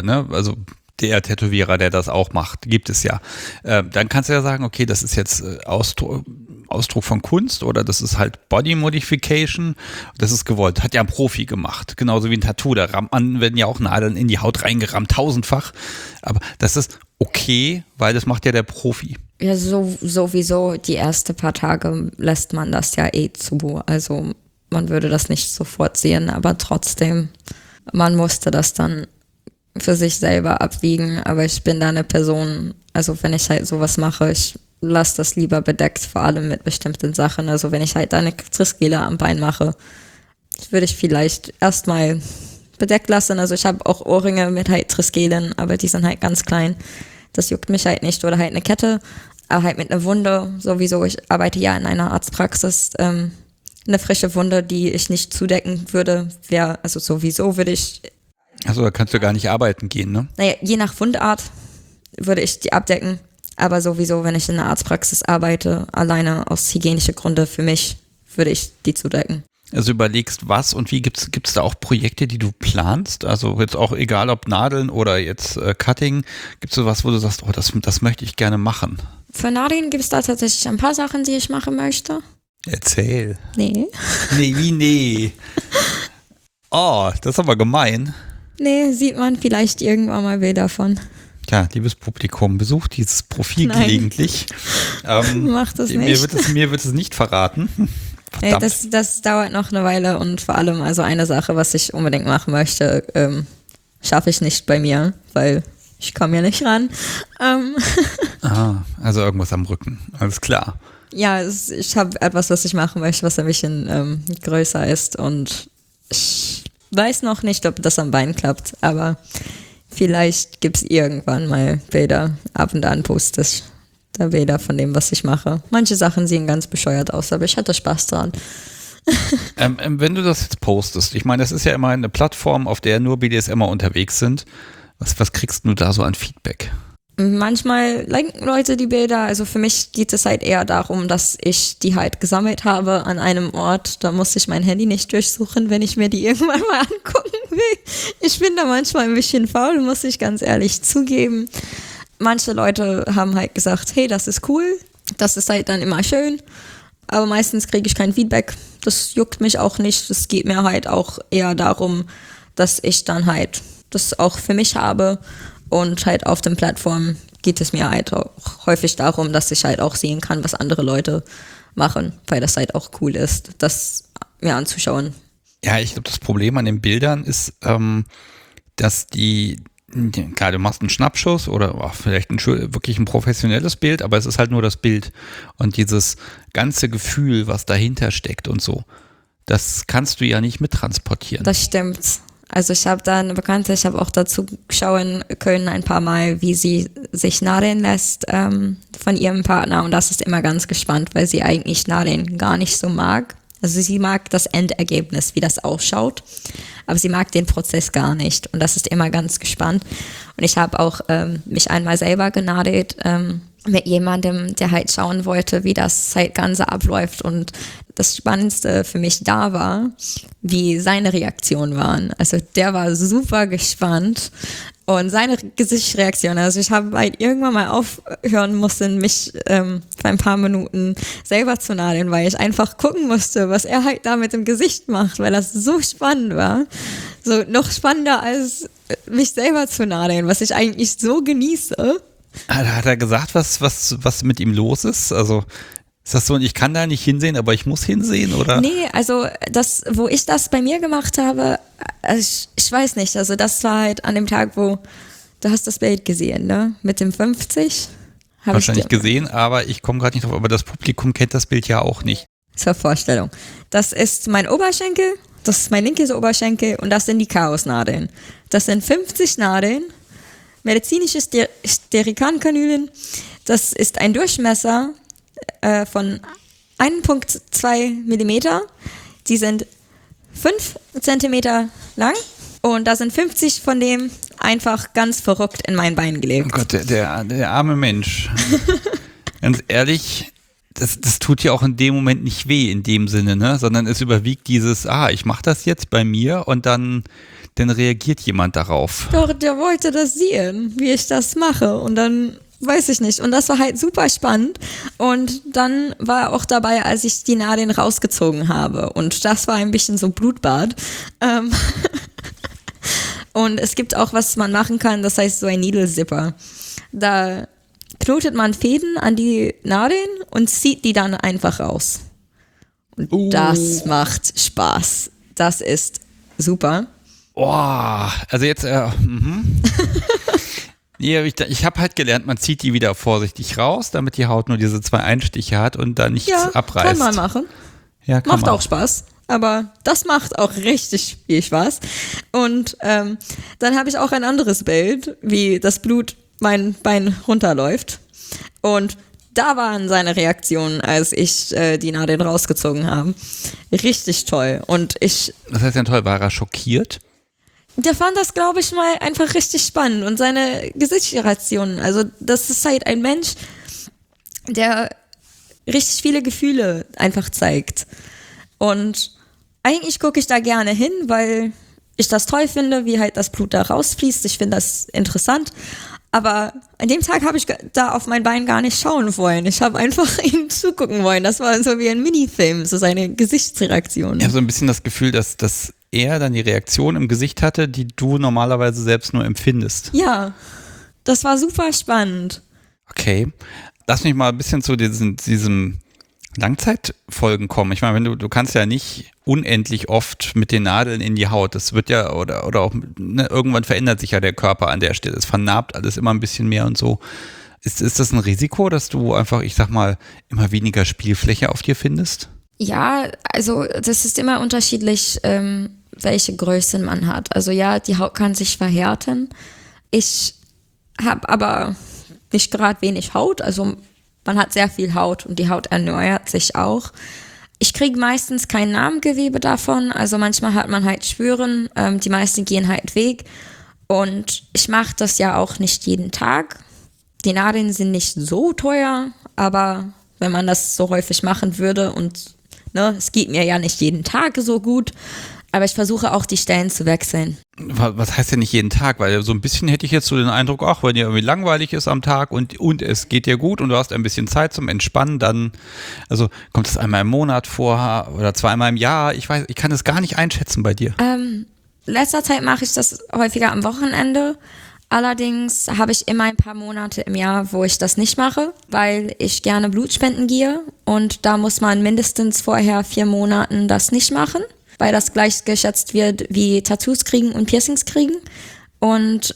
Speaker 1: der Tätowierer, der das auch macht, gibt es ja. Dann kannst du ja sagen, okay, das ist jetzt Ausdruck von Kunst oder das ist halt Body Modification, das ist gewollt, hat ja ein Profi gemacht, genauso wie ein Tattoo, da werden ja auch Nadeln in die Haut reingerammt, tausendfach, aber das ist okay, weil das macht ja der Profi.
Speaker 2: Ja, sowieso die ersten paar Tage lässt man das ja zu, also man würde das nicht sofort sehen, aber trotzdem, man musste das dann für sich selber abwiegen, aber ich bin da eine Person, also wenn ich halt sowas mache, ich lasse das lieber bedeckt, vor allem mit bestimmten Sachen, also wenn ich halt eine Triskele am Bein mache, würde ich vielleicht erstmal bedeckt lassen, also ich habe auch Ohrringe mit halt Triskelen, aber die sind halt ganz klein, das juckt mich halt nicht, oder halt eine Kette, aber halt mit einer Wunde, sowieso, ich arbeite ja in einer Arztpraxis, eine frische Wunde, die ich nicht zudecken würde, also sowieso würde ich.
Speaker 1: Also da kannst du gar nicht arbeiten gehen, ne?
Speaker 2: Naja, je nach Wundart würde ich die abdecken, aber sowieso, wenn ich in einer Arztpraxis arbeite, alleine aus hygienischen Gründen für mich, würde ich die zudecken.
Speaker 1: Also überlegst was und wie, gibt's da auch Projekte, die du planst? Also jetzt auch egal ob Nadeln oder jetzt Cutting, gibt's so was, wo du sagst, oh, das möchte ich gerne machen?
Speaker 2: Für Nadeln gibt es da tatsächlich ein paar Sachen, die ich machen möchte.
Speaker 1: Erzähl.
Speaker 2: Nee.
Speaker 1: Nee. Oh, das ist aber gemein.
Speaker 2: Nee, sieht man vielleicht irgendwann mal Bilder von.
Speaker 1: Ja, liebes Publikum, besucht dieses Profil gelegentlich.
Speaker 2: Macht das nicht.
Speaker 1: Mir wird es nicht verraten.
Speaker 2: Nee, das dauert noch eine Weile und vor allem, also eine Sache, was ich unbedingt machen möchte, schaffe ich nicht bei mir, weil ich komme ja nicht ran.
Speaker 1: Also irgendwas am Rücken, alles klar.
Speaker 2: Ja, ich habe etwas, was ich machen möchte, was ein bisschen größer ist und ich weiß noch nicht, ob das am Bein klappt, aber vielleicht gibt es irgendwann mal Bilder. Ab und an poste ich da Bilder von dem, was ich mache. Manche Sachen sehen ganz bescheuert aus, aber ich hatte Spaß dran.
Speaker 1: Wenn du das jetzt postest, ich meine, das ist ja immer eine Plattform, auf der nur BDSMer unterwegs sind. Was kriegst du da so an Feedback?
Speaker 2: Manchmal liken Leute die Bilder, also für mich geht es halt eher darum, dass ich die halt gesammelt habe an einem Ort, da muss ich mein Handy nicht durchsuchen, wenn ich mir die irgendwann mal angucken will. Ich bin da manchmal ein bisschen faul, muss ich ganz ehrlich zugeben. Manche Leute haben halt gesagt, hey, das ist cool, das ist halt dann immer schön, aber meistens kriege ich kein Feedback, das juckt mich auch nicht, es geht mir halt auch eher darum, dass ich dann halt das auch für mich habe. Und halt auf den Plattformen geht es mir halt auch häufig darum, dass ich halt auch sehen kann, was andere Leute machen, weil das halt auch cool ist, das mir anzuschauen.
Speaker 1: Ja, ich glaube, das Problem an den Bildern ist, dass klar, du machst einen Schnappschuss oder vielleicht wirklich ein professionelles Bild, aber es ist halt nur das Bild. Und dieses ganze Gefühl, was dahinter steckt und so, das kannst du ja nicht mittransportieren.
Speaker 2: Das stimmt. Also ich habe da eine Bekannte, ich habe auch dazu schauen können ein paar Mal, wie sie sich nadeln lässt von ihrem Partner und das ist immer ganz gespannt, weil sie eigentlich Nadeln gar nicht so mag. Also sie mag das Endergebnis, wie das ausschaut, aber sie mag den Prozess gar nicht und das ist immer ganz gespannt. Und ich habe auch mich einmal selber genadelt mit jemandem, der halt schauen wollte, wie das halt Ganze abläuft und das Spannendste für mich da war, wie seine Reaktionen waren. Also der war super gespannt und seine Gesichtsreaktion, also ich habe halt irgendwann mal aufhören müssen, mich für ein paar Minuten selber zu nadeln, weil ich einfach gucken musste, was er halt da mit dem Gesicht macht, weil das so spannend war. So noch spannender als mich selber zu nadeln, was ich eigentlich so genieße.
Speaker 1: Hat er gesagt, was mit ihm los ist? Also ist das so, ich kann da nicht hinsehen, aber ich muss hinsehen, oder?
Speaker 2: Nee, also das, wo ich das bei mir gemacht habe, also ich weiß nicht, also das war halt an dem Tag, wo, du hast das Bild gesehen, ne? Mit dem 50,
Speaker 1: wahrscheinlich gesehen, aber ich komme gerade nicht drauf. Aber das Publikum kennt das Bild ja auch nicht.
Speaker 2: Zur Vorstellung. Das ist mein Oberschenkel, das ist mein linkes Oberschenkel und das sind die Chaosnadeln. Das sind 50 Nadeln, medizinische Sterikankanülen. Das ist ein Durchmesser von 1,2 Millimeter. Die sind 5 Zentimeter lang und da sind 50 von dem einfach ganz verrückt in mein Bein gelegt.
Speaker 1: Oh Gott, der arme Mensch. Ganz ehrlich, das tut ja auch in dem Moment nicht weh in dem Sinne, ne? Sondern es überwiegt dieses, ich mache das jetzt bei mir und dann reagiert jemand darauf.
Speaker 2: Doch, der wollte das sehen, wie ich das mache und dann weiß ich nicht. Und das war halt super spannend. Und dann war er auch dabei, als ich die Nadeln rausgezogen habe. Und das war ein bisschen so Blutbad. Und es gibt auch, was man machen kann, das heißt so ein Needle Zipper. Da knotet man Fäden an die Nadeln und zieht die dann einfach raus. Und das macht Spaß. Das ist super.
Speaker 1: Also jetzt, Ja, ich habe halt gelernt, man zieht die wieder vorsichtig raus, damit die Haut nur diese 2 Einstiche hat und da nichts abreißt.
Speaker 2: Kann man machen.
Speaker 1: Ja,
Speaker 2: macht auch Spaß. Aber das macht auch richtig viel Spaß. Und dann habe ich auch ein anderes Bild, wie das Blut mein Bein runterläuft. Und da waren seine Reaktionen, als ich die Nadeln rausgezogen habe. Richtig toll. Und
Speaker 1: das heißt ja toll, war er schockiert?
Speaker 2: Der fand das, glaube ich, mal einfach richtig spannend. Und seine Gesichtsreaktionen. Also das ist halt ein Mensch, der richtig viele Gefühle einfach zeigt. Und eigentlich gucke ich da gerne hin, weil ich das toll finde, wie halt das Blut da rausfließt. Ich finde das interessant. Aber an dem Tag habe ich da auf mein Bein gar nicht schauen wollen. Ich habe einfach ihm zugucken wollen. Das war so wie ein Minifilm, so seine Gesichtsreaktion.
Speaker 1: Ich habe so ein bisschen das Gefühl, dass er dann die Reaktion im Gesicht hatte, die du normalerweise selbst nur empfindest.
Speaker 2: Ja, das war super spannend.
Speaker 1: Okay, lass mich mal ein bisschen zu diesem Langzeitfolgen kommen. Ich meine, du kannst ja nicht unendlich oft mit den Nadeln in die Haut. Das wird ja, oder auch, ne, irgendwann verändert sich ja der Körper an der Stelle. Es vernarbt alles immer ein bisschen mehr und so. Ist das ein Risiko, dass du einfach, ich sag mal, immer weniger Spielfläche auf dir findest?
Speaker 2: Ja, also das ist immer unterschiedlich, welche Größe man hat. Also ja, die Haut kann sich verhärten. Ich habe aber nicht gerade wenig Haut, also man hat sehr viel Haut und die Haut erneuert sich auch. Ich kriege meistens kein Narbengewebe davon, also manchmal hat man halt Schwüren, die meisten gehen halt weg und ich mache das ja auch nicht jeden Tag. Die Nadeln sind nicht so teuer, aber wenn man das so häufig machen würde und es geht mir ja nicht jeden Tag so gut, aber ich versuche auch die Stellen zu wechseln.
Speaker 1: Was heißt denn nicht jeden Tag? Weil so ein bisschen hätte ich jetzt so den Eindruck, wenn dir irgendwie langweilig ist am Tag und es geht dir gut und du hast ein bisschen Zeit zum Entspannen, dann, also kommt das einmal im Monat vor oder zweimal im Jahr? Ich kann das gar nicht einschätzen bei dir.
Speaker 2: Letzter Zeit mache ich das häufiger am Wochenende. Allerdings habe ich immer ein paar Monate im Jahr, wo ich das nicht mache, weil ich gerne Blut spenden gehe und da muss man mindestens vorher 4 Monaten das nicht machen, weil das gleich geschätzt wird wie Tattoos kriegen und Piercings kriegen. Und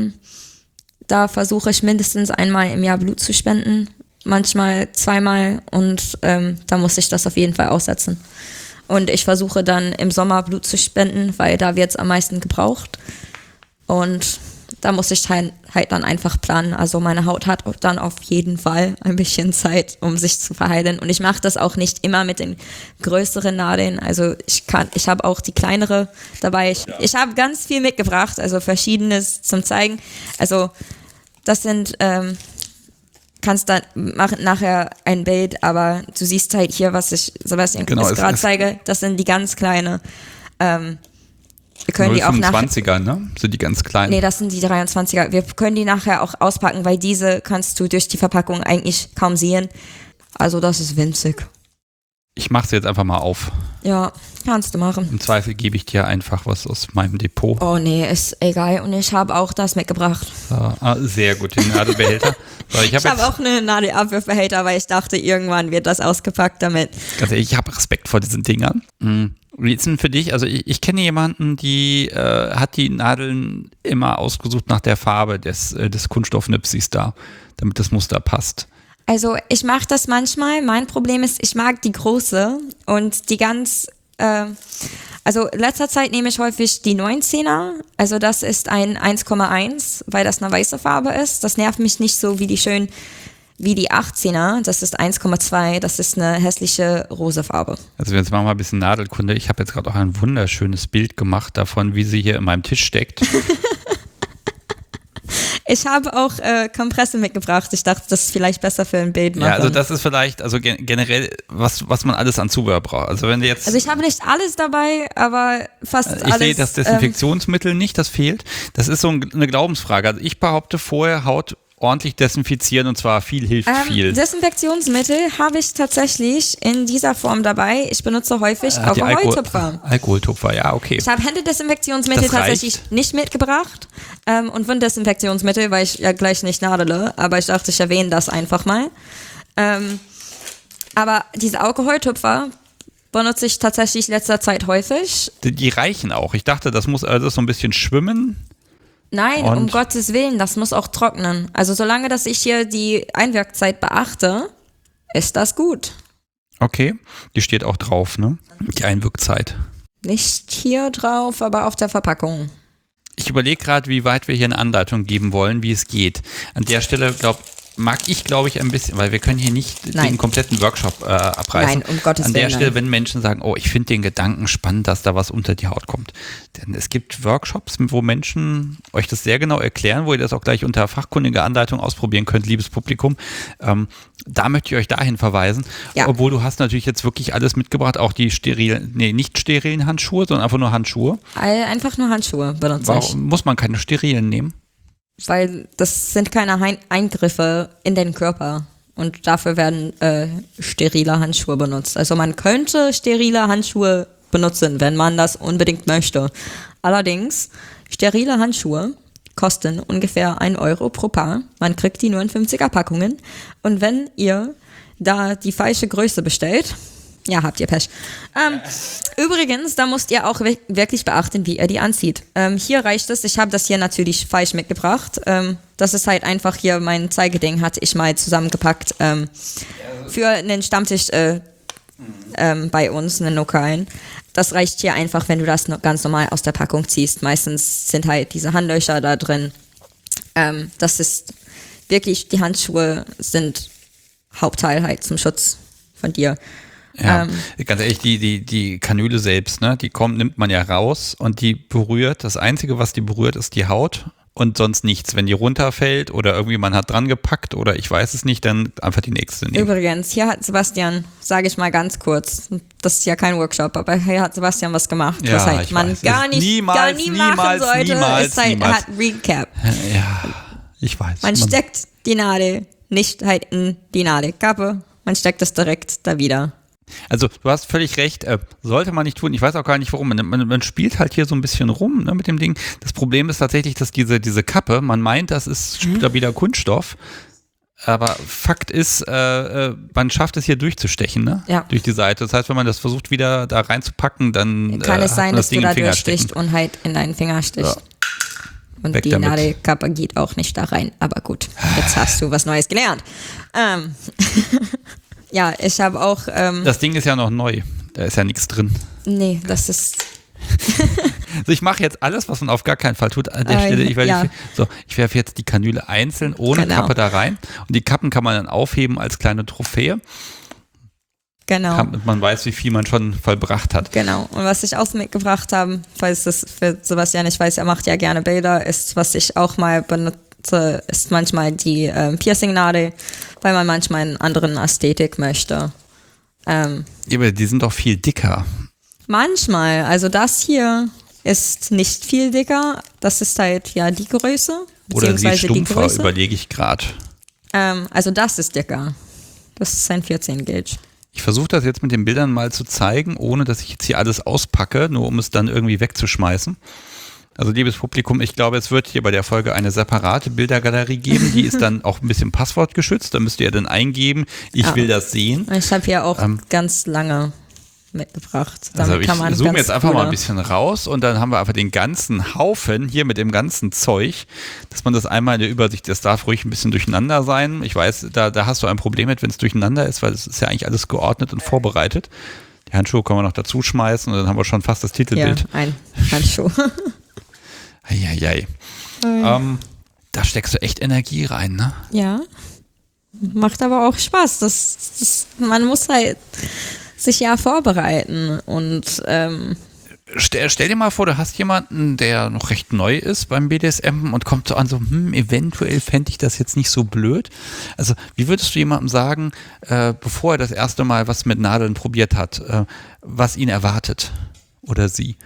Speaker 2: da versuche ich mindestens einmal im Jahr Blut zu spenden, manchmal 2-mal und da muss ich das auf jeden Fall aussetzen. Und ich versuche dann im Sommer Blut zu spenden, weil da wird es am meisten gebraucht. Und da muss ich halt dann einfach planen. Also meine Haut hat dann auf jeden Fall ein bisschen Zeit, um sich zu verheilen. Und ich mache das auch nicht immer mit den größeren Nadeln. Also ich habe auch die kleinere dabei. Ich habe ganz viel mitgebracht, also Verschiedenes zum Zeigen. Also das sind, kannst dann machen nachher ein Bild, aber du siehst halt hier, was ich Sebastian gerade zeige. Das sind die ganz kleine. Wir können die auch
Speaker 1: 25er, ne? Sind die ganz kleinen?
Speaker 2: Nee, das sind die 23er. Wir können die nachher auch auspacken, weil diese kannst du durch die Verpackung eigentlich kaum sehen. Also das ist winzig.
Speaker 1: Ich mache es jetzt einfach mal auf.
Speaker 2: Ja, kannst du machen.
Speaker 1: Im Zweifel gebe ich dir einfach was aus meinem Depot.
Speaker 2: Oh nee, ist egal. Und ich habe auch das mitgebracht.
Speaker 1: Sehr gut, den Nadelbehälter. So, ich
Speaker 2: habe auch eine Nadelabwurfbehälter, weil ich dachte, irgendwann wird das ausgepackt damit.
Speaker 1: Ganz ehrlich, ich habe Respekt vor diesen Dingern. Wie ist denn für dich? Also ich kenne jemanden, die hat die Nadeln immer ausgesucht nach der Farbe des Kunststoffnipsis da, damit das Muster passt.
Speaker 2: Also ich mache das manchmal. Mein Problem ist, ich mag die große und die also in letzter Zeit nehme ich häufig die 19er. Also das ist ein 1,1, weil das eine weiße Farbe ist. Das nervt mich nicht so wie die 18er. Das ist 1,2. Das ist eine hässliche rosa Farbe.
Speaker 1: Also jetzt machen wir ein bisschen Nadelkunde. Ich habe jetzt gerade auch ein wunderschönes Bild gemacht davon, wie sie hier in meinem Tisch steckt.
Speaker 2: Ich habe auch Kompresse mitgebracht. Ich dachte, das ist vielleicht besser für ein Bild machen.
Speaker 1: Ja, also das ist vielleicht, also generell, was man alles an Zubehör braucht. Also wenn du jetzt.
Speaker 2: Also ich habe nicht alles dabei, aber fast alles.
Speaker 1: Ich sehe das Desinfektionsmittel nicht, das fehlt. Das ist so eine Glaubensfrage. Also ich behaupte vorher, Haut ordentlich desinfizieren und zwar viel hilft viel.
Speaker 2: Desinfektionsmittel habe ich tatsächlich in dieser Form dabei. Ich benutze häufig Alkoholtupfer.
Speaker 1: Alkoholtupfer, ja, okay.
Speaker 2: Ich habe Händedesinfektionsmittel tatsächlich nicht mitgebracht und Wunddesinfektionsmittel, weil ich ja gleich nicht nadele, aber ich dachte, ich erwähne das einfach mal. Aber diese Alkoholtupfer benutze ich tatsächlich in letzter Zeit häufig.
Speaker 1: Die reichen auch. Ich dachte, das muss also so ein bisschen schwimmen.
Speaker 2: Nein, um Gottes Willen, das muss auch trocknen. Also solange, dass ich hier die Einwirkzeit beachte, ist das gut.
Speaker 1: Okay, die steht auch drauf, ne? Die Einwirkzeit.
Speaker 2: Nicht hier drauf, aber auf der Verpackung.
Speaker 1: Ich überlege gerade, wie weit wir hier eine Anleitung geben wollen, wie es geht. An der Stelle, mag ich ein bisschen, weil wir können hier nicht den kompletten Workshop abreißen.
Speaker 2: Nein, um Gottes Willen.
Speaker 1: An der Stelle, wenn Menschen sagen, oh, ich finde den Gedanken spannend, dass da was unter die Haut kommt. Denn es gibt Workshops, wo Menschen euch das sehr genau erklären, wo ihr das auch gleich unter fachkundiger Anleitung ausprobieren könnt, liebes Publikum. Da möchte ich euch dahin verweisen. Ja. Obwohl du hast natürlich jetzt wirklich alles mitgebracht, auch die nicht sterilen Handschuhe, sondern einfach nur Handschuhe.
Speaker 2: Einfach nur Handschuhe benutze ich.
Speaker 1: Warum muss man keine sterilen nehmen?
Speaker 2: Weil das sind keine Eingriffe in den Körper und dafür werden sterile Handschuhe benutzt. Also man könnte sterile Handschuhe benutzen, wenn man das unbedingt möchte. Allerdings, sterile Handschuhe kosten ungefähr 1 Euro pro Paar. Man kriegt die nur in 50er Packungen. Und wenn ihr da die falsche Größe bestellt, ja, habt ihr Pech. Übrigens, da müsst ihr auch wirklich beachten, wie ihr die anzieht. Hier reicht es, ich habe das hier natürlich falsch mitgebracht. Das ist halt einfach hier mein Zeigeding, hatte ich mal zusammengepackt für einen Stammtisch bei uns, einen lokalen. Das reicht hier einfach, wenn du das ganz normal aus der Packung ziehst. Meistens sind halt diese Handlöcher da drin. Das ist wirklich, die Handschuhe sind Hauptteil halt zum Schutz von dir.
Speaker 1: Ja, ganz ehrlich, die Kanüle selbst, ne, nimmt man ja raus und die berührt, das Einzige, was die berührt, ist die Haut und sonst nichts. Wenn die runterfällt oder irgendwie man hat dran gepackt oder ich weiß es nicht, dann einfach die nächste nehmen.
Speaker 2: Übrigens, hier hat Sebastian, sage ich mal ganz kurz, das ist ja kein Workshop, aber hier hat Sebastian was gemacht,
Speaker 1: ja, was halt man
Speaker 2: gar nie machen sollte, ist halt, er hat Recap.
Speaker 1: Ja, ich weiß.
Speaker 2: Man steckt die Nadel nicht halt in die Nadelkappe, man steckt es direkt da wieder.
Speaker 1: Also du hast völlig recht, sollte man nicht tun. Ich weiß auch gar nicht warum. Man spielt halt hier so ein bisschen rum, ne, mit dem Ding. Das Problem ist tatsächlich, dass diese Kappe, man meint, das ist stabiler Kunststoff, aber Fakt ist, man schafft es hier durchzustechen, ne? Ja. Durch die Seite. Das heißt, wenn man das versucht wieder da reinzupacken, dann
Speaker 2: kann es sein, dass du da durchstichst und halt in deinen Finger stichst. Ja. Und die Nadelkappe geht auch nicht da rein. Aber gut, jetzt hast du was Neues gelernt. Ja, ich habe auch.
Speaker 1: Das Ding ist ja noch neu. Da ist ja nichts drin.
Speaker 2: Nee, das ist.
Speaker 1: Also ich mache jetzt alles, was man auf gar keinen Fall tut an der Stelle. Ich werfe jetzt die Kanüle einzeln ohne Kappe da rein. Und die Kappen kann man dann aufheben als kleine Trophäe.
Speaker 2: Genau.
Speaker 1: Damit man weiß, wie viel man schon vollbracht hat.
Speaker 2: Genau. Und was ich auch mitgebracht habe, falls das für Sebastian nicht weiß, er macht ja gerne Bilder, ist, was ich auch mal benutze, ist manchmal die Piercing-Nadel, weil man manchmal einen anderen Ästhetik möchte.
Speaker 1: Aber die sind doch viel dicker.
Speaker 2: Manchmal. Also das hier ist nicht viel dicker. Das ist halt ja die Größe.
Speaker 1: Oder sie stumpfer, überlege ich gerade.
Speaker 2: Also das ist dicker. Das ist ein 14 Gauge.
Speaker 1: Ich versuche das jetzt mit den Bildern mal zu zeigen, ohne dass ich jetzt hier alles auspacke, nur um es dann irgendwie wegzuschmeißen. Also liebes Publikum, ich glaube, es wird hier bei der Folge eine separate Bildergalerie geben, die ist dann auch ein bisschen passwortgeschützt, da müsst ihr dann eingeben, ich will das sehen.
Speaker 2: Ich habe hier auch ganz lange mitgebracht.
Speaker 1: Also ich zoome jetzt einfach mal ein bisschen raus und dann haben wir einfach den ganzen Haufen hier mit dem ganzen Zeug, dass man das einmal in der Übersicht, das darf ruhig ein bisschen durcheinander sein. Ich weiß, da hast du ein Problem mit, wenn es durcheinander ist, weil es ist ja eigentlich alles geordnet und vorbereitet. Die Handschuhe können wir noch dazu schmeißen und dann haben wir schon fast das Titelbild.
Speaker 2: Ja, ein Handschuh.
Speaker 1: Eieiei. Da steckst du echt Energie rein, ne?
Speaker 2: Ja. Macht aber auch Spaß. Man muss halt sich ja vorbereiten und
Speaker 1: Stell dir mal vor, du hast jemanden, der noch recht neu ist beim BDSM und kommt so an, so, eventuell fände ich das jetzt nicht so blöd. Also, wie würdest du jemandem sagen, bevor er das erste Mal was mit Nadeln probiert hat, was ihn erwartet oder sie?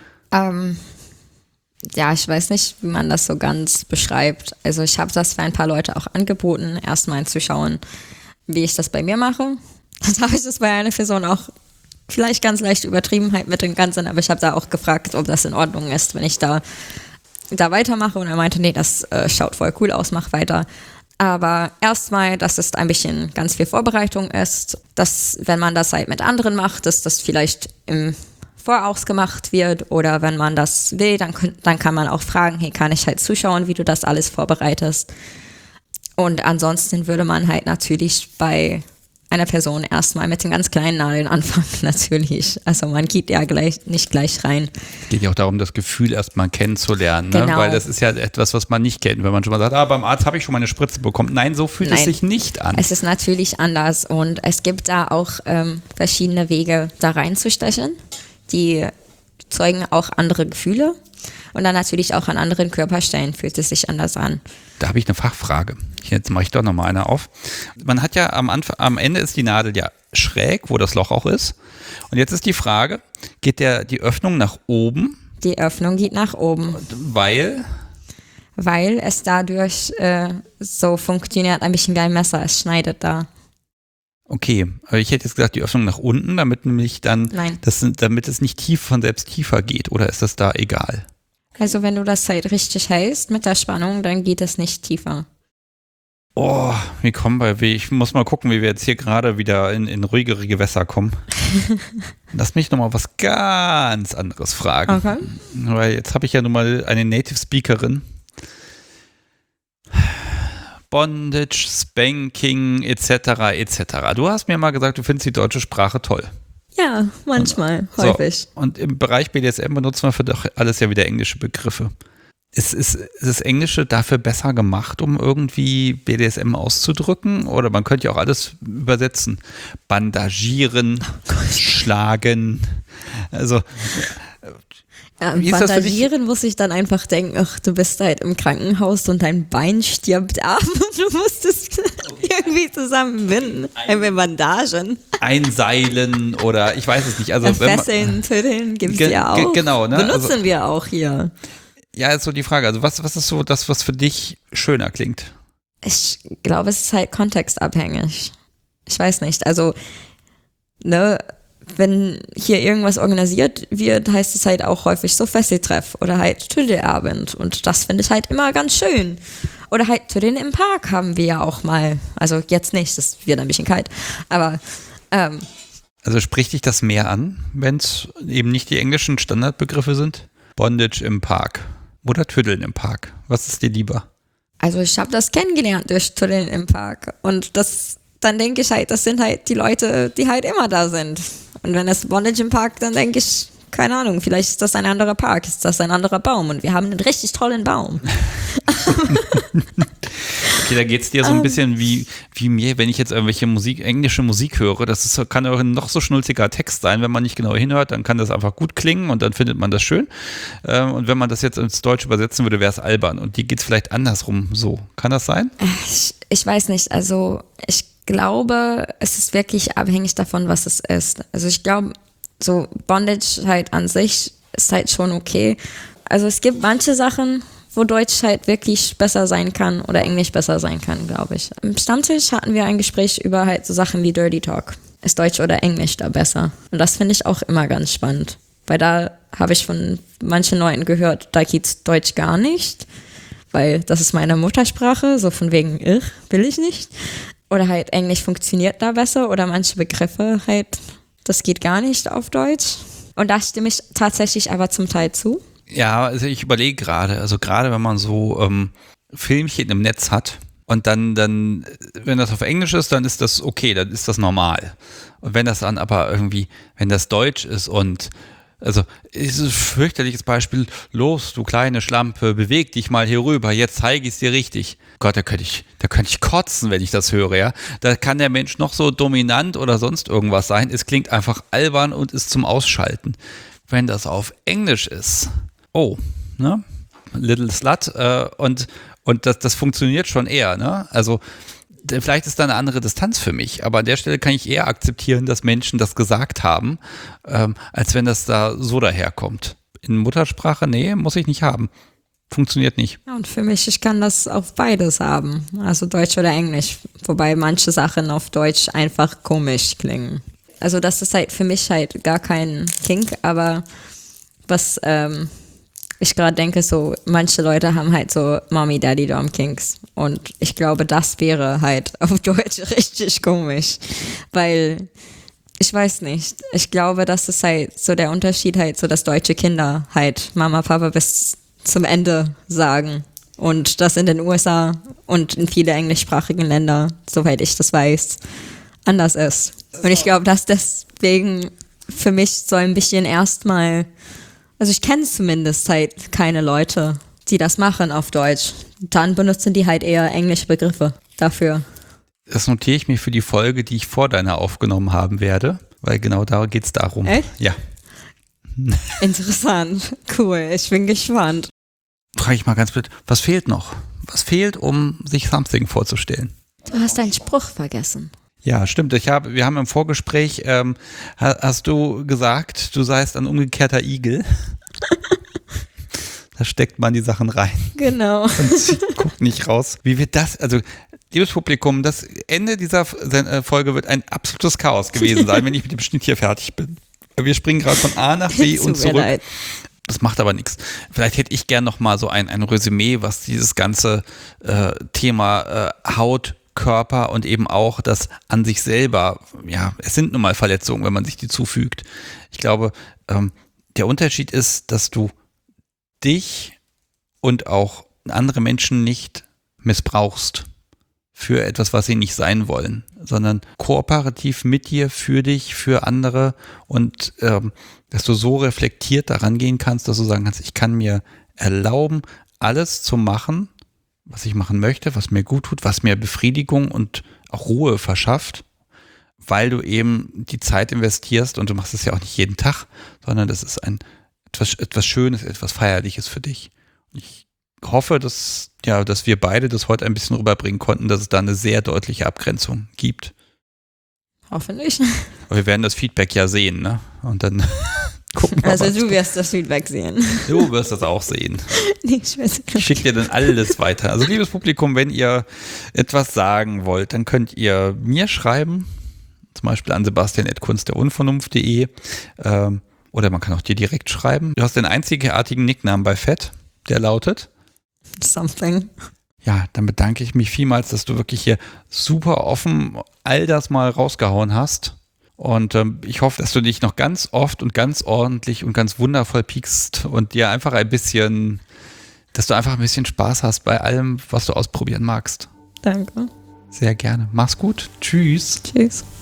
Speaker 2: Ja, ich weiß nicht, wie man das so ganz beschreibt. Also ich habe das für ein paar Leute auch angeboten, erstmal zu schauen, wie ich das bei mir mache. Dann habe ich das bei einer Person auch vielleicht ganz leicht übertrieben halt mit dem Ganzen, aber ich habe da auch gefragt, ob das in Ordnung ist, wenn ich da weitermache. Und er meinte, nee, das schaut voll cool aus, mach weiter. Aber erstmal, dass es ein bisschen ganz viel Vorbereitung ist, dass wenn man das halt mit anderen macht, dass das vielleicht im Voraus gemacht wird oder wenn man das will, dann kann man auch fragen, hey, kann ich halt zuschauen, wie du das alles vorbereitest. Und ansonsten würde man halt natürlich bei einer Person erstmal mit den ganz kleinen Nadeln anfangen, natürlich. Also man geht ja nicht gleich rein.
Speaker 1: Es geht ja auch darum, das Gefühl erstmal kennenzulernen, ne?
Speaker 2: Genau.
Speaker 1: Weil das ist ja etwas, was man nicht kennt. Wenn man schon mal sagt, beim Arzt habe ich schon mal eine Spritze bekommen. Nein, so fühlt es sich nicht an.
Speaker 2: Es ist natürlich anders und es gibt da auch verschiedene Wege, da reinzustechen. Die zeugen auch andere Gefühle und dann natürlich auch an anderen Körperstellen fühlt es sich anders an.
Speaker 1: Da habe ich eine Fachfrage. Jetzt mache ich doch nochmal eine auf. Man hat ja am Ende ist die Nadel ja schräg, wo das Loch auch ist. Und jetzt ist die Frage, geht die Öffnung nach oben?
Speaker 2: Die Öffnung geht nach oben.
Speaker 1: Weil
Speaker 2: es dadurch so funktioniert, ein bisschen wie ein Messer, es schneidet da.
Speaker 1: Okay, aber ich hätte jetzt gesagt, die Öffnung nach unten, damit nämlich dann,
Speaker 2: Nein.
Speaker 1: Damit es nicht von selbst tiefer geht, oder ist das da egal?
Speaker 2: Also wenn du das halt richtig hältst mit der Spannung, dann geht es nicht tiefer.
Speaker 1: Oh, ich muss mal gucken, wie wir jetzt hier gerade wieder in ruhigere Gewässer kommen. Lass mich nochmal was ganz anderes fragen.
Speaker 2: Okay.
Speaker 1: Weil jetzt habe ich ja nun mal eine Native Speakerin. Bondage, Spanking, etc., etc. Du hast mir mal gesagt, du findest die deutsche Sprache toll.
Speaker 2: Ja, manchmal, häufig.
Speaker 1: So, und im Bereich BDSM benutzen wir für doch alles ja wieder englische Begriffe. Ist das Englische dafür besser gemacht, um irgendwie BDSM auszudrücken? Oder man könnte ja auch alles übersetzen. Bandagieren, schlagen. Also
Speaker 2: Bandagieren muss ich dann einfach denken, ach, du bist halt im Krankenhaus und dein Bein stirbt ab und du musst es irgendwie zusammenbinden. Mit Bandagen.
Speaker 1: Einseilen oder ich weiß es nicht. Also
Speaker 2: Fesseln, Tüddeln gibt es ja auch.
Speaker 1: Genau, ne?
Speaker 2: Benutzen wir auch hier.
Speaker 1: Ja, ist so die Frage. Also was ist so das, was für dich schöner klingt?
Speaker 2: Ich glaube, es ist halt kontextabhängig. Ich weiß nicht. Also, ne, wenn hier irgendwas organisiert wird, heißt es halt auch häufig so Fesseltreff oder halt Tüdelabend. Und das finde ich halt immer ganz schön. Oder halt Tüdeln im Park haben wir ja auch mal. Also jetzt nicht, das wird ein bisschen kalt. Aber
Speaker 1: also spricht dich das mehr an, wenn es eben nicht die englischen Standardbegriffe sind? Bondage im Park oder Tüdeln im Park? Was ist dir lieber?
Speaker 2: Also ich habe das kennengelernt durch Tüdeln im Park. Und dann denke ich halt, das sind halt die Leute, die halt immer da sind. Und wenn es Bondage im Park, dann denke ich, keine Ahnung, vielleicht ist das ein anderer Park, ist das ein anderer Baum und wir haben einen richtig tollen Baum.
Speaker 1: Okay, da geht es dir so ein bisschen wie mir, wenn ich jetzt irgendwelche englische Musik höre. Kann auch ein noch so schnulziger Text sein. Wenn man nicht genau hinhört, dann kann das einfach gut klingen und dann findet man das schön. Und wenn man das jetzt ins Deutsche übersetzen würde, wäre es albern. Und die geht es vielleicht andersrum so. Kann das sein?
Speaker 2: Ich weiß nicht. Also ich glaube, es ist wirklich abhängig davon, was es ist. Also ich glaube, so Bondage halt an sich ist halt schon okay. Also es gibt manche Sachen, wo Deutsch halt wirklich besser sein kann oder Englisch besser sein kann, glaube ich. Im Stammtisch hatten wir ein Gespräch über halt so Sachen wie Dirty Talk. ist Deutsch oder Englisch da besser? Und das finde ich auch immer ganz spannend. Weil da habe ich von manchen Leuten gehört, da geht's Deutsch gar nicht, weil das ist meine Muttersprache, so von wegen, will ich nicht. Oder halt Englisch funktioniert da besser oder manche Begriffe halt, das geht gar nicht auf Deutsch. Und da stimme ich tatsächlich aber zum Teil zu.
Speaker 1: Ja, also ich überlege gerade, also gerade wenn man so Filmchen im Netz hat und dann, wenn das auf Englisch ist, dann ist das okay, dann ist das normal. Und wenn das dann aber irgendwie, wenn das Deutsch ist und also ist ein fürchterliches Beispiel, los, du kleine Schlampe, beweg dich mal hier rüber, jetzt zeige ich es dir richtig. Gott, da könnte ich kotzen, wenn ich das höre, ja. Da kann der Mensch noch so dominant oder sonst irgendwas sein, es klingt einfach albern und ist zum Ausschalten. Wenn das auf Englisch ist, ne, Little Slut, und das funktioniert schon eher, ne, also vielleicht ist da eine andere Distanz für mich, aber an der Stelle kann ich eher akzeptieren, dass Menschen das gesagt haben, als wenn das da so daherkommt. In Muttersprache, nee, muss ich nicht haben. Funktioniert nicht.
Speaker 2: Ja, und für mich, ich kann das auf beides haben, also Deutsch oder Englisch, wobei manche Sachen auf Deutsch einfach komisch klingen. Also das ist halt für mich halt gar kein Kink, aber was ich gerade denke, so manche Leute haben halt so Mommy, Daddy, Dom Kinks und ich glaube, das wäre halt auf Deutsch richtig komisch, weil ich weiß nicht, ich glaube, das ist halt so der Unterschied halt, so dass deutsche Kinder halt Mama, Papa bis zum Ende sagen und das in den USA und in viele englischsprachigen Länder, soweit ich das weiß, anders ist. Und ich glaube, dass deswegen für mich so ein bisschen erstmal, also ich kenne zumindest halt keine Leute, die das machen auf Deutsch. Dann benutzen die halt eher englische Begriffe dafür.
Speaker 1: Das notiere ich mir für die Folge, die ich vor deiner aufgenommen haben werde, weil genau da geht es darum.
Speaker 2: Echt?
Speaker 1: Ja.
Speaker 2: Interessant, cool, ich bin gespannt.
Speaker 1: Frage ich mal ganz blöd, was fehlt noch? Was fehlt, um sich Something vorzustellen?
Speaker 2: Du hast deinen Spruch vergessen.
Speaker 1: Ja, stimmt. Wir haben im Vorgespräch, hast du gesagt, du seist ein umgekehrter Igel. Da steckt man die Sachen rein.
Speaker 2: Genau.
Speaker 1: Und guckt nicht raus. Wie wird das, also liebes Publikum, das Ende dieser Folge wird ein absolutes Chaos gewesen sein, wenn ich mit dem Schnitt hier fertig bin. Wir springen gerade von A nach B und zurück. Leid. Das macht aber nichts. Vielleicht hätte ich gern noch mal so ein Resümee, was dieses ganze Thema Haut, Körper und eben auch das an sich selber, ja, es sind nun mal Verletzungen, wenn man sich die zufügt. Ich glaube, der Unterschied ist, dass du dich und auch andere Menschen nicht missbrauchst für etwas, was sie nicht sein wollen, sondern kooperativ mit dir, für dich, für andere und dass du so reflektiert daran gehen kannst, dass du sagen kannst, ich kann mir erlauben, alles zu machen, was ich machen möchte, was mir gut tut, was mir Befriedigung und auch Ruhe verschafft, weil du eben die Zeit investierst und du machst es ja auch nicht jeden Tag, sondern das ist etwas Schönes, etwas Feierliches für dich. Ich hoffe, dass wir beide das heute ein bisschen rüberbringen konnten, dass es da eine sehr deutliche Abgrenzung gibt.
Speaker 2: Hoffentlich.
Speaker 1: Aber wir werden das Feedback ja sehen, ne? Und dann gucken wir
Speaker 2: mal. Also du wirst das Feedback sehen.
Speaker 1: Du wirst das auch sehen.
Speaker 2: Nee,
Speaker 1: ich schicke dir dann alles weiter. Also liebes Publikum, wenn ihr etwas sagen wollt, dann könnt ihr mir schreiben, zum Beispiel an sebastian@kunstderunvernunft.de oder man kann auch dir direkt schreiben. Du hast den einzigartigen Nicknamen bei Fett, der lautet
Speaker 2: Something.
Speaker 1: Ja, dann bedanke ich mich vielmals, dass du wirklich hier super offen all das mal rausgehauen hast. Und ich hoffe, dass du dich noch ganz oft und ganz ordentlich und ganz wundervoll piekst und dir einfach dass du einfach ein bisschen Spaß hast bei allem, was du ausprobieren magst.
Speaker 2: Danke.
Speaker 1: Sehr gerne. Mach's gut. Tschüss.
Speaker 2: Tschüss.